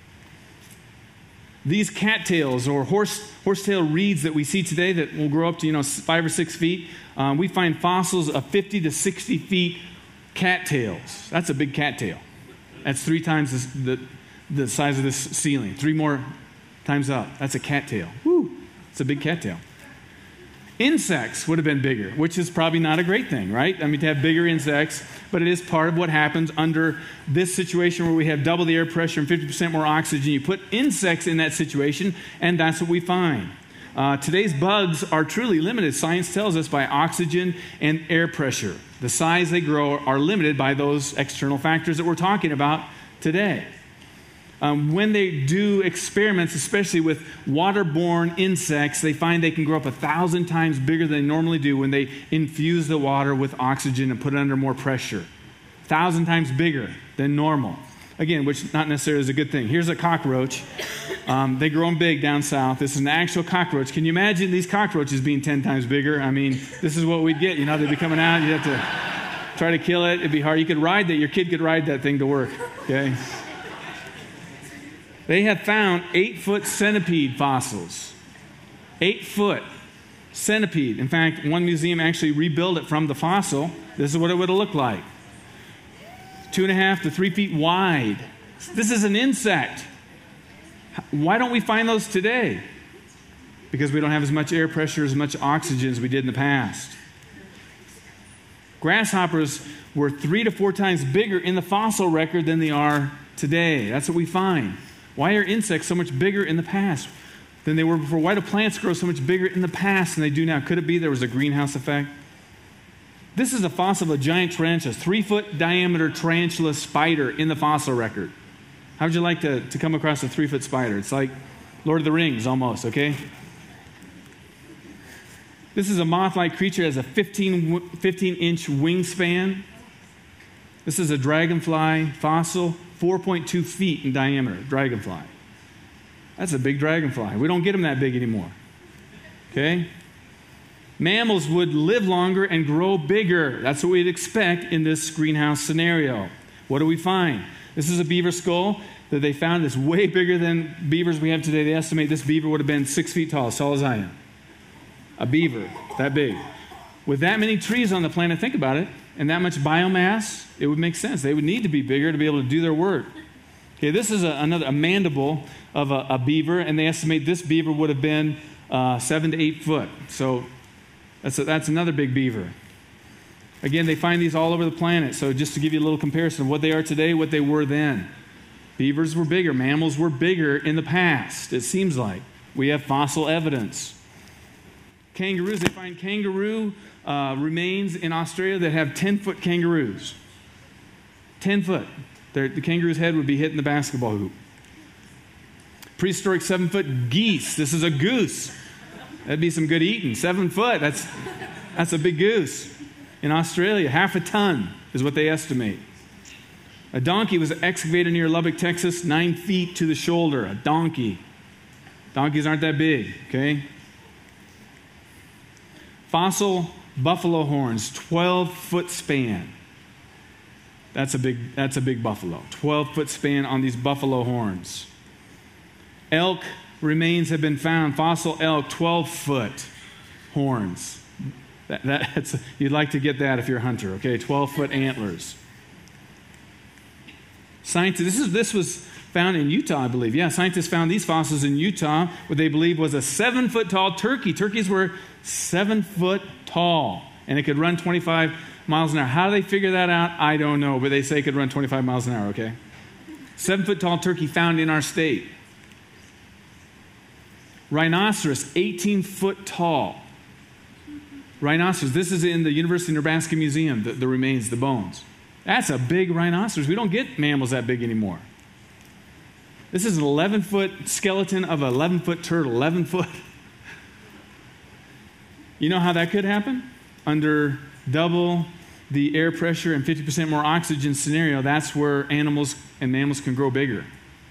These cattails or horse horsetail reeds that we see today that will grow up to, you know, five or six feet, um, we find fossils of fifty to sixty feet cattails. That's a big cattail. That's three times this, the the size of this ceiling. Three more times up. That's a cattail. Woo! It's a big cattail. Insects would have been bigger, which is probably not a great thing, right? I mean, to have bigger insects, but it is part of what happens under this situation where we have double the air pressure and fifty percent more oxygen. You put insects in that situation, and that's what we find. Uh, today's bugs are truly limited, science tells us, by oxygen and air pressure. The size they grow are limited by those external factors that we're talking about today. Um, when they do experiments, especially with waterborne insects, they find they can grow up a thousand times bigger than they normally do when they infuse the water with oxygen and put it under more pressure. A thousand times bigger than normal. Again, which not necessarily is a good thing. Here's a cockroach. Um, they grow them big down south. This is an actual cockroach. Can you imagine these cockroaches being ten times bigger? I mean, this is what we'd get. You know, they'd be coming out. You'd have to try to kill it. It'd be hard. You could ride that. Your kid could ride that thing to work. Okay? They have found eight-foot centipede fossils. Eight-foot centipede. In fact, one museum actually rebuilt it from the fossil. This is what it would have looked like. Two and a half to three feet wide. This is an insect. Why don't we find those today? Because we don't have as much air pressure, as much oxygen as we did in the past. Grasshoppers were three to four times bigger in the fossil record than they are today. That's what we find. Why are insects so much bigger in the past than they were before? Why do plants grow so much bigger in the past than they do now? Could it be there was a greenhouse effect? This is a fossil of a giant tarantula, three-foot diameter tarantula spider in the fossil record. How would you like to, to come across a three-foot spider? It's like Lord of the Rings almost, okay? This is a moth-like creature that has a fifteen-inch wingspan. This is a dragonfly fossil, four point two feet in diameter, dragonfly. That's a big dragonfly. We don't get them that big anymore. Okay? Mammals would live longer and grow bigger. That's what we'd expect in this greenhouse scenario. What do we find? This is a beaver skull that they found that's way bigger than beavers we have today. They estimate this beaver would have been six feet tall, as tall as I am. A beaver, that big. With that many trees on the planet, think about it, and that much biomass, it would make sense. They would need to be bigger to be able to do their work. Okay, this is a, another a mandible of a, a beaver, and they estimate this beaver would have been uh, seven to eight foot. So that's a, that's another big beaver. Again, they find these all over the planet. So just to give you a little comparison of what they are today, what they were then. Beavers were bigger. Mammals were bigger in the past, it seems like. We have fossil evidence. Kangaroos, they find kangaroo uh, remains in Australia that have ten-foot kangaroos. ten foot. They're, the kangaroo's head would be hitting the basketball hoop. Prehistoric seven-foot geese. This is a goose. That'd be some good eating. Seven foot, that's, that's a big goose. In Australia, half a ton is what they estimate. A donkey was excavated near Lubbock, Texas, nine feet to the shoulder. A donkey. Donkeys aren't that big, okay? Fossil buffalo horns, twelve-foot span. That's a big, that's a big buffalo. twelve-foot span on these buffalo horns. Elk remains have been found. Fossil elk, twelve-foot horns. That, that's, you'd like to get that if you're a hunter, okay? twelve-foot antlers. Scientists, this, is, this was found in Utah, I believe. Yeah, scientists found these fossils in Utah, what they believe was a seven-foot tall turkey. Turkeys were seven foot tall, and it could run twenty-five miles an hour. How do they figure that out? I don't know, but they say it could run twenty-five miles an hour, okay? Seven-foot-tall turkey found in our state. Rhinoceros, eighteen foot tall. Rhinoceros, this is in the University of Nebraska Museum, the, the remains, the bones. That's a big rhinoceros. We don't get mammals that big anymore. This is an eleven-foot skeleton of an eleven-foot turtle, eleven foot. You know how that could happen? Under double the air pressure and fifty percent more oxygen scenario, that's where animals and mammals can grow bigger.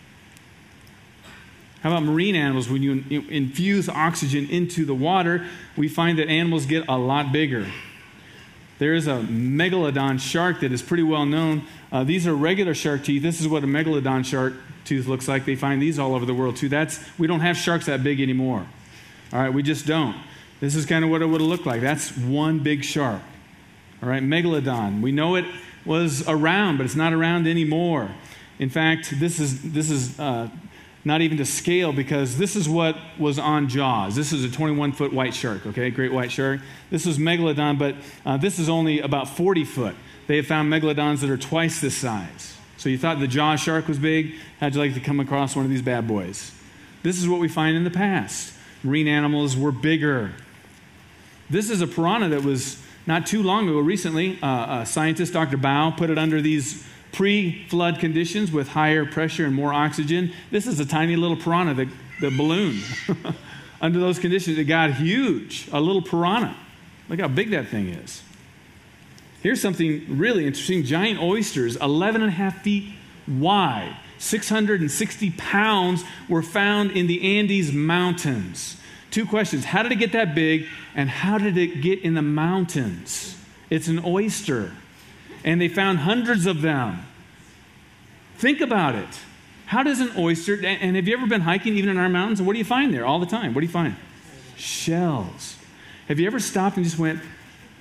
How about marine animals? When you infuse oxygen into the water, we find that animals get a lot bigger. There is a megalodon shark that is pretty well known. Uh, these are regular shark teeth. This is what a megalodon shark tooth looks like. They find these all over the world too. That's we don't have sharks that big anymore. All right, we just don't. This is kind of what it would have looked like. That's one big shark. All right, megalodon. We know it was around, but it's not around anymore. In fact, this is this is uh, not even to scale, because this is what was on Jaws. This is a twenty-one foot white shark, okay, great white shark. This was megalodon, but uh, this is only about forty foot. They have found megalodons that are twice this size. So you thought the Jaws shark was big? How'd you like to come across one of these bad boys? This is what we find in the past. Marine animals were bigger. This is a piranha that was not too long ago, recently, uh, a scientist, Doctor Bao, put it under these pre-flood conditions with higher pressure and more oxygen. This is a tiny little piranha, the, the balloon. Under those conditions, it got huge, a little piranha. Look how big that thing is. Here's something really interesting. Giant oysters, eleven and a half feet wide, six hundred sixty pounds, were found in the Andes Mountains. Two questions. How did it get that big, and how did it get in the mountains? It's an oyster. And they found hundreds of them. Think about it. How does an oyster, and have you ever been hiking even in our mountains? And what do you find there all the time? What do you find? Shells. Have you ever stopped and just went,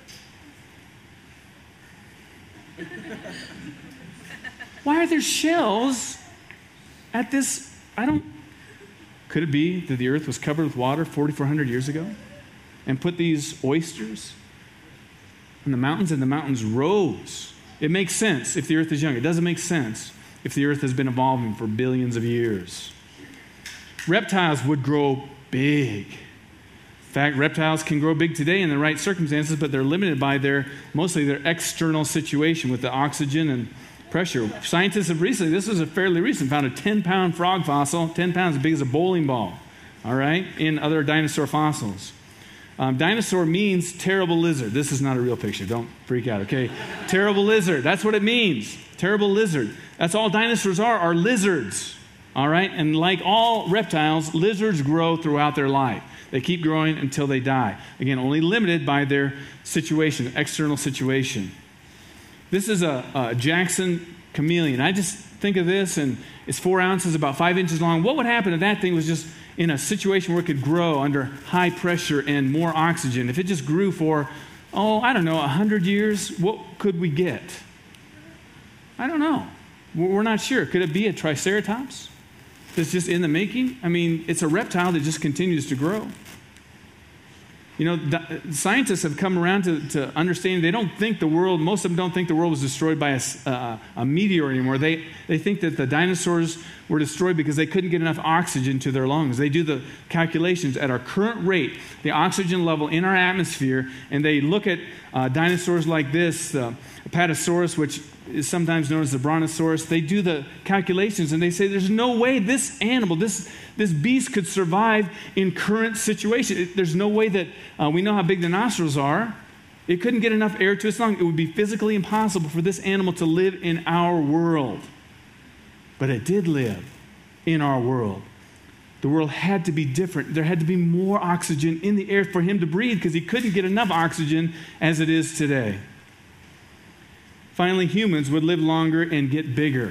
why are there shells at this? I don't, could it be that the earth was covered with water forty-four hundred years ago and put these oysters in the mountains, and the mountains rose? It makes sense if the earth is young. It doesn't make sense if the earth has been evolving for billions of years. Reptiles would grow big. In fact, reptiles can grow big today in the right circumstances, but they're limited by their, mostly their external situation with the oxygen and pressure. Scientists have recently, this was a fairly recent, found a ten pound frog fossil, ten pounds as big as a bowling ball, all right, in other dinosaur fossils. Um, dinosaur means terrible lizard. This is not a real picture. Don't freak out, okay? Terrible lizard. That's what it means. Terrible lizard. That's all dinosaurs are, are lizards, all right? And like all reptiles, lizards grow throughout their life. They keep growing until they die. Again, only limited by their situation, external situation. This is a, a Jackson chameleon. I just think of this, and it's four ounces, about five inches long. What would happen if that thing was just in a situation where it could grow under high pressure and more oxygen? If it just grew for, oh, I don't know, one hundred years, what could we get? I don't know. We're not sure. Could it be a triceratops that's just in the making? I mean, it's a reptile that just continues to grow. You know, the, scientists have come around to, to understanding they don't think the world, most of them don't think the world was destroyed by a, uh, a meteor anymore. They, they think that the dinosaurs were destroyed because they couldn't get enough oxygen to their lungs. They do the calculations at our current rate, the oxygen level in our atmosphere, and they look at uh, dinosaurs like this, the uh, Apatosaurus, which is sometimes known as the Brontosaurus. They do the calculations and they say there's no way this animal, this, this beast could survive in current situation. It, there's no way that, uh, we know how big the nostrils are. It couldn't get enough air to its lungs. It would be physically impossible for this animal to live in our world. But it did live in our world. The world had to be different. There had to be more oxygen in the air for him to breathe because he couldn't get enough oxygen as it is today. Finally, humans would live longer and get bigger.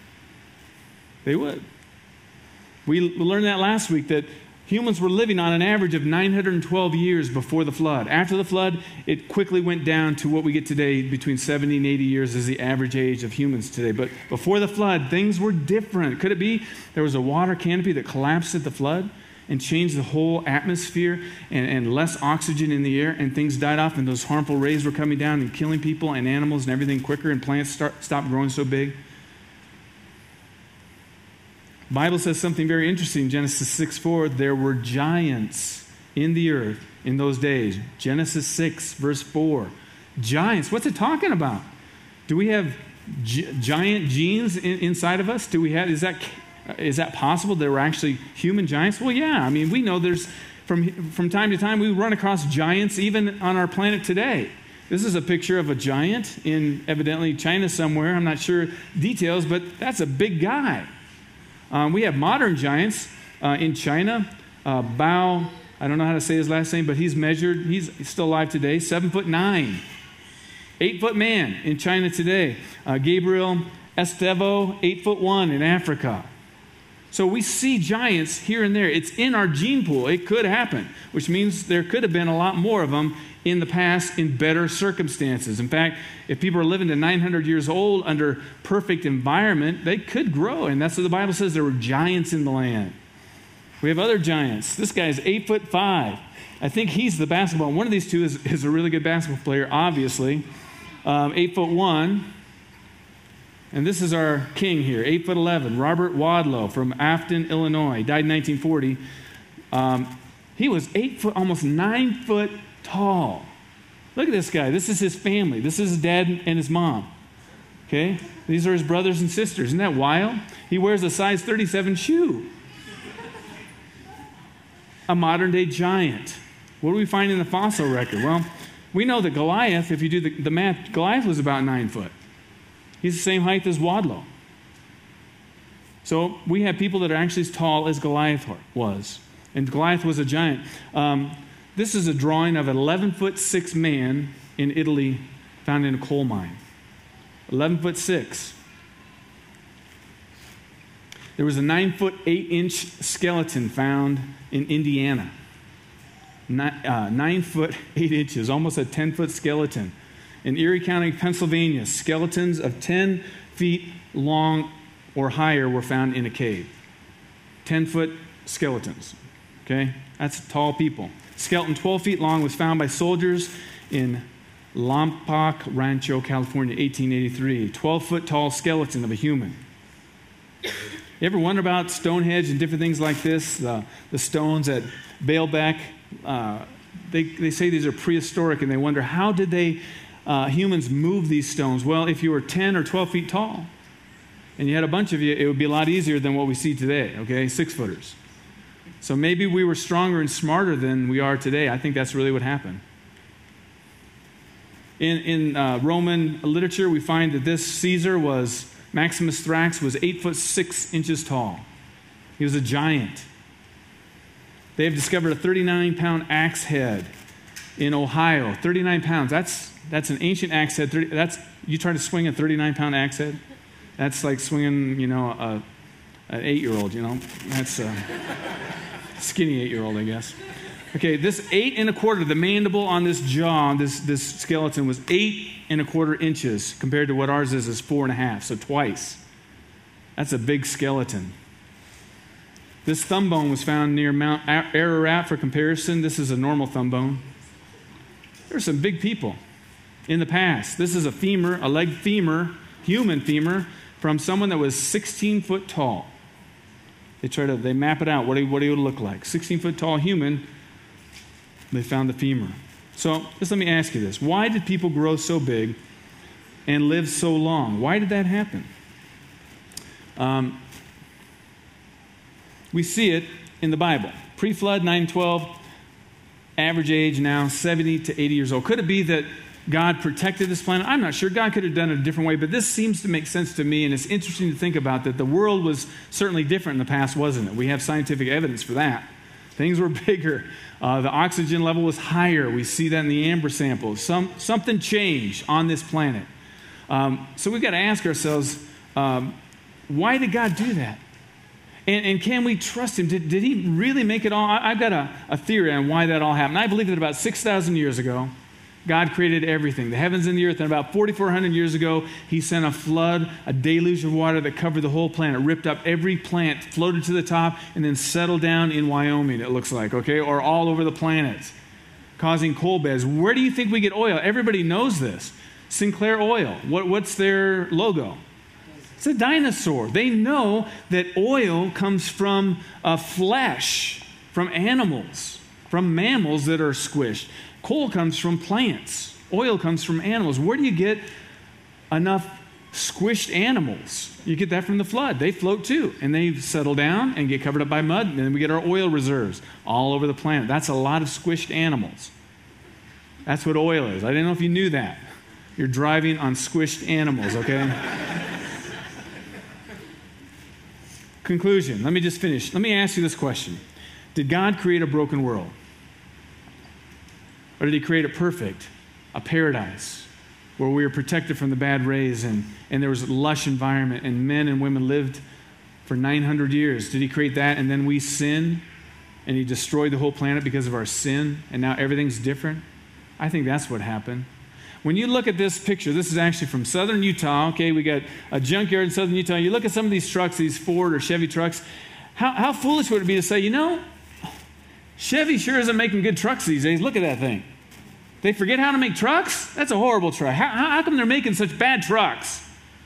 They would. We learned that last week, that humans were living on an average of nine hundred twelve years before the flood. After the flood, it quickly went down to what we get today, between seventy and eighty years is the average age of humans today. But before the flood, things were different. Could it be there was a water canopy that collapsed at the flood and changed the whole atmosphere and, and less oxygen in the air, and things died off, and those harmful rays were coming down and killing people and animals and everything quicker, and plants start, stopped growing so big. The Bible says something very interesting. Genesis six four, there were giants in the earth in those days. Genesis six, verse four. Giants. What's it talking about? Do we have gi- giant genes in, inside of us? Do we have, is that, is that possible? There were actually human giants? Well, yeah. I mean, we know there's, from, from time to time, we run across giants even on our planet today. This is a picture of a giant in evidently China somewhere. I'm not sure details, but that's a big guy. Um, we have modern giants uh, in China. Uh, Bao, I don't know how to say his last name, but he's measured, he's still alive today, seven foot nine. Eight foot man in China today. Uh, Gabriel Estevo, eight foot one in Africa. So we see giants here and there. It's in our gene pool. It could happen, which means there could have been a lot more of them in the past in better circumstances. In fact, if people are living to nine hundred years old under perfect environment, they could grow. And that's what the Bible says. There were giants in the land. We have other giants. This guy is eight foot five. I think he's the basketball. One of these two is, is a really good basketball player, obviously. Um, eight foot one. And this is our king here, eight foot eleven, Robert Wadlow from Afton, Illinois. He died in nineteen forty. Um, he was eight foot, almost nine foot tall. Look at this guy. This is his family. This is his dad and his mom. Okay? These are his brothers and sisters. Isn't that wild? He wears a size thirty-seven shoe. A modern day giant. What do we find in the fossil record? Well, we know that Goliath, if you do the, the math, Goliath was about nine foot. He's the same height as Wadlow. So we have people that are actually as tall as Goliath was. And Goliath was a giant. Um, this is a drawing of an eleven foot six man in Italy found in a coal mine. eleven foot six. There was a nine foot eight inch skeleton found in Indiana. Nine, uh, nine foot eight inches, almost a ten foot skeleton. In Erie County, Pennsylvania, skeletons of ten feet long or higher were found in a cave. ten foot skeletons. Okay? That's tall people. Skeleton twelve feet long was found by soldiers in Lompoc Rancho, California, eighteen eighty-three. twelve foot tall skeleton of a human. You ever wonder about Stonehenge and different things like this? The, the stones at Baalbek, uh, they, they say these are prehistoric, and they wonder, how did they... Uh, humans move these stones? Well, if you were ten or twelve feet tall and you had a bunch of you, it would be a lot easier than what we see today, okay? Six footers. So maybe we were stronger and smarter than we are today. I think that's really what happened. In, in uh, Roman literature, we find that this Caesar was, Maximus Thrax, was eight foot six inches tall. He was a giant. They have discovered a thirty-nine pound axe head in Ohio. thirty-nine pounds. That's That's an ancient axe head. thirty, that's, you try to swing a thirty-nine pound axe head? That's like swinging, you know, a, an eight-year-old, you know. That's a skinny eight-year-old, I guess. Okay, this eight and a quarter, the mandible on this jaw, this, this skeleton was eight and a quarter inches compared to what ours is, is four and a half, so twice. That's a big skeleton. This thumb bone was found near Mount Ararat for comparison. This is a normal thumb bone. There are some big people in the past. This is a femur, a leg femur, human femur, from someone that was sixteen foot tall. They try to, they map it out, what he, what he would look like. sixteen foot tall human, they found the femur. So just let me ask you this. Why did people grow so big and live so long? Why did that happen? Um, we see it in the Bible. Pre-flood, nine twelve, average age now seventy to eighty years old. Could it be that God protected this planet? I'm not sure. God could have done it a different way, but this seems to make sense to me, and it's interesting to think about that the world was certainly different in the past, wasn't it? We have scientific evidence for that. Things were bigger. Uh, the oxygen level was higher. We see that in the amber samples. Some, something changed on this planet. Um, so we've got to ask ourselves, um, why did God do that? And, and can we trust him? Did, did he really make it all? I, I've got a, a theory on why that all happened. I believe that about six thousand years ago, God created everything, the heavens and the earth. And about forty-four hundred years ago, he sent a flood, a deluge of water that covered the whole planet, ripped up every plant, floated to the top, and then settled down in Wyoming, it looks like, okay, or all over the planet, causing coal beds. Where do you think we get oil? Everybody knows this. Sinclair Oil. What, what's their logo? It's a dinosaur. They know that oil comes from uh, flesh, from animals, from mammals that are squished. Coal comes from plants. Oil comes from animals. Where do you get enough squished animals? You get that from the flood. They float too, and they settle down and get covered up by mud, and then we get our oil reserves all over the planet. That's a lot of squished animals. That's what oil is. I didn't know if you knew that. You're driving on squished animals, okay? Conclusion. Let me just finish. Let me ask you this question. Did God create a broken world? Or did he create a perfect, a paradise, where we were protected from the bad rays and, and there was a lush environment and men and women lived for nine hundred years? Did he create that and then we sinned and he destroyed the whole planet because of our sin and now everything's different? I think that's what happened. When you look at this picture, this is actually from southern Utah. Okay, we got a junkyard in southern Utah. You look at some of these trucks, these Ford or Chevy trucks. How, how foolish would it be to say, you know, Chevy sure isn't making good trucks these days. Look at that thing. They forget how to make trucks? That's a horrible truck. How, how come they're making such bad trucks?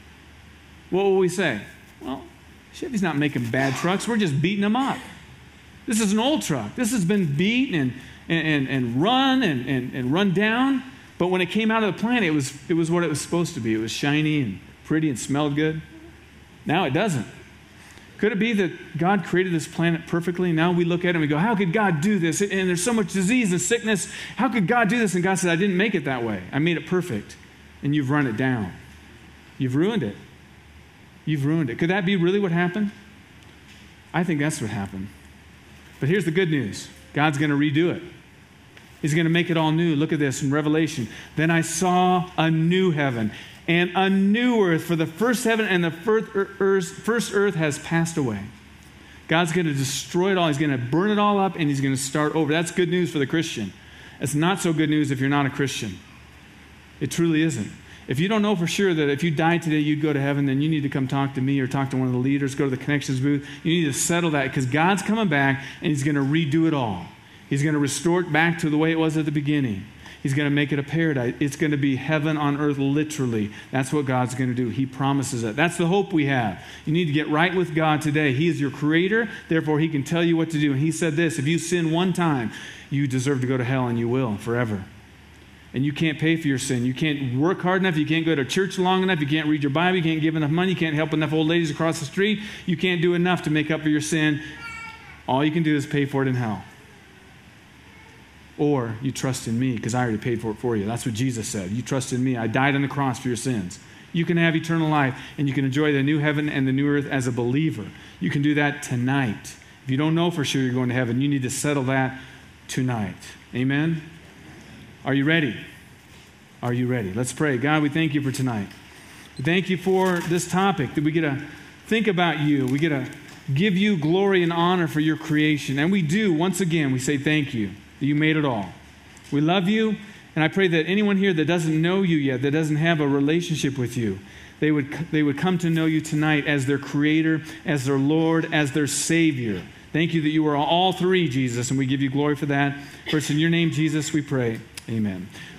What will we say? Well, Chevy's not making bad trucks. We're just beating them up. This is an old truck. This has been beat and, and, and run and, and, and run down. But when it came out of the plant, it was, it was what it was supposed to be. It was shiny and pretty and smelled good. Now it doesn't. Could it be that God created this planet perfectly? Now we look at it and we go, how could God do this? And there's so much disease and sickness. How could God do this? And God said, I didn't make it that way. I made it perfect. And you've run it down. You've ruined it. You've ruined it. Could that be really what happened? I think that's what happened. But here's the good news. God's going to redo it. He's going to make it all new. Look at this in Revelation. Then I saw a new heaven and a new earth, for the first heaven and the first earth has passed away. God's going to destroy it all. He's going to burn it all up, and he's going to start over. That's good news for the Christian. It's not so good news if you're not a Christian. It truly isn't. If you don't know for sure that if you died today, you'd go to heaven, then you need to come talk to me or talk to one of the leaders, go to the Connections booth. You need to settle that because God's coming back, and he's going to redo it all. He's going to restore it back to the way it was at the beginning. He's going to make it a paradise. It's going to be heaven on earth, literally. That's what God's going to do. He promises it. That's the hope we have. You need to get right with God today. He is your creator. Therefore, he can tell you what to do. And he said this, if you sin one time, you deserve to go to hell, and you will forever. And you can't pay for your sin. You can't work hard enough. You can't go to church long enough. You can't read your Bible. You can't give enough money. You can't help enough old ladies across the street. You can't do enough to make up for your sin. All you can do is pay for it in hell. Or you trust in me because I already paid for it for you. That's what Jesus said. You trust in me. I died on the cross for your sins. You can have eternal life and you can enjoy the new heaven and the new earth as a believer. You can do that tonight. If you don't know for sure you're going to heaven, you need to settle that tonight. Amen? Are you ready? Are you ready? Let's pray. God, we thank you for tonight. We thank you for this topic that we get to think about you. We get to give you glory and honor for your creation. And we do, once again, we say thank you. You made it all. We love you, and I pray that anyone here that doesn't know you yet, that doesn't have a relationship with you, they would, they would come to know you tonight as their creator, as their Lord, as their Savior. Thank you that you are all three, Jesus, and we give you glory for that. First, in your name, Jesus, we pray. Amen.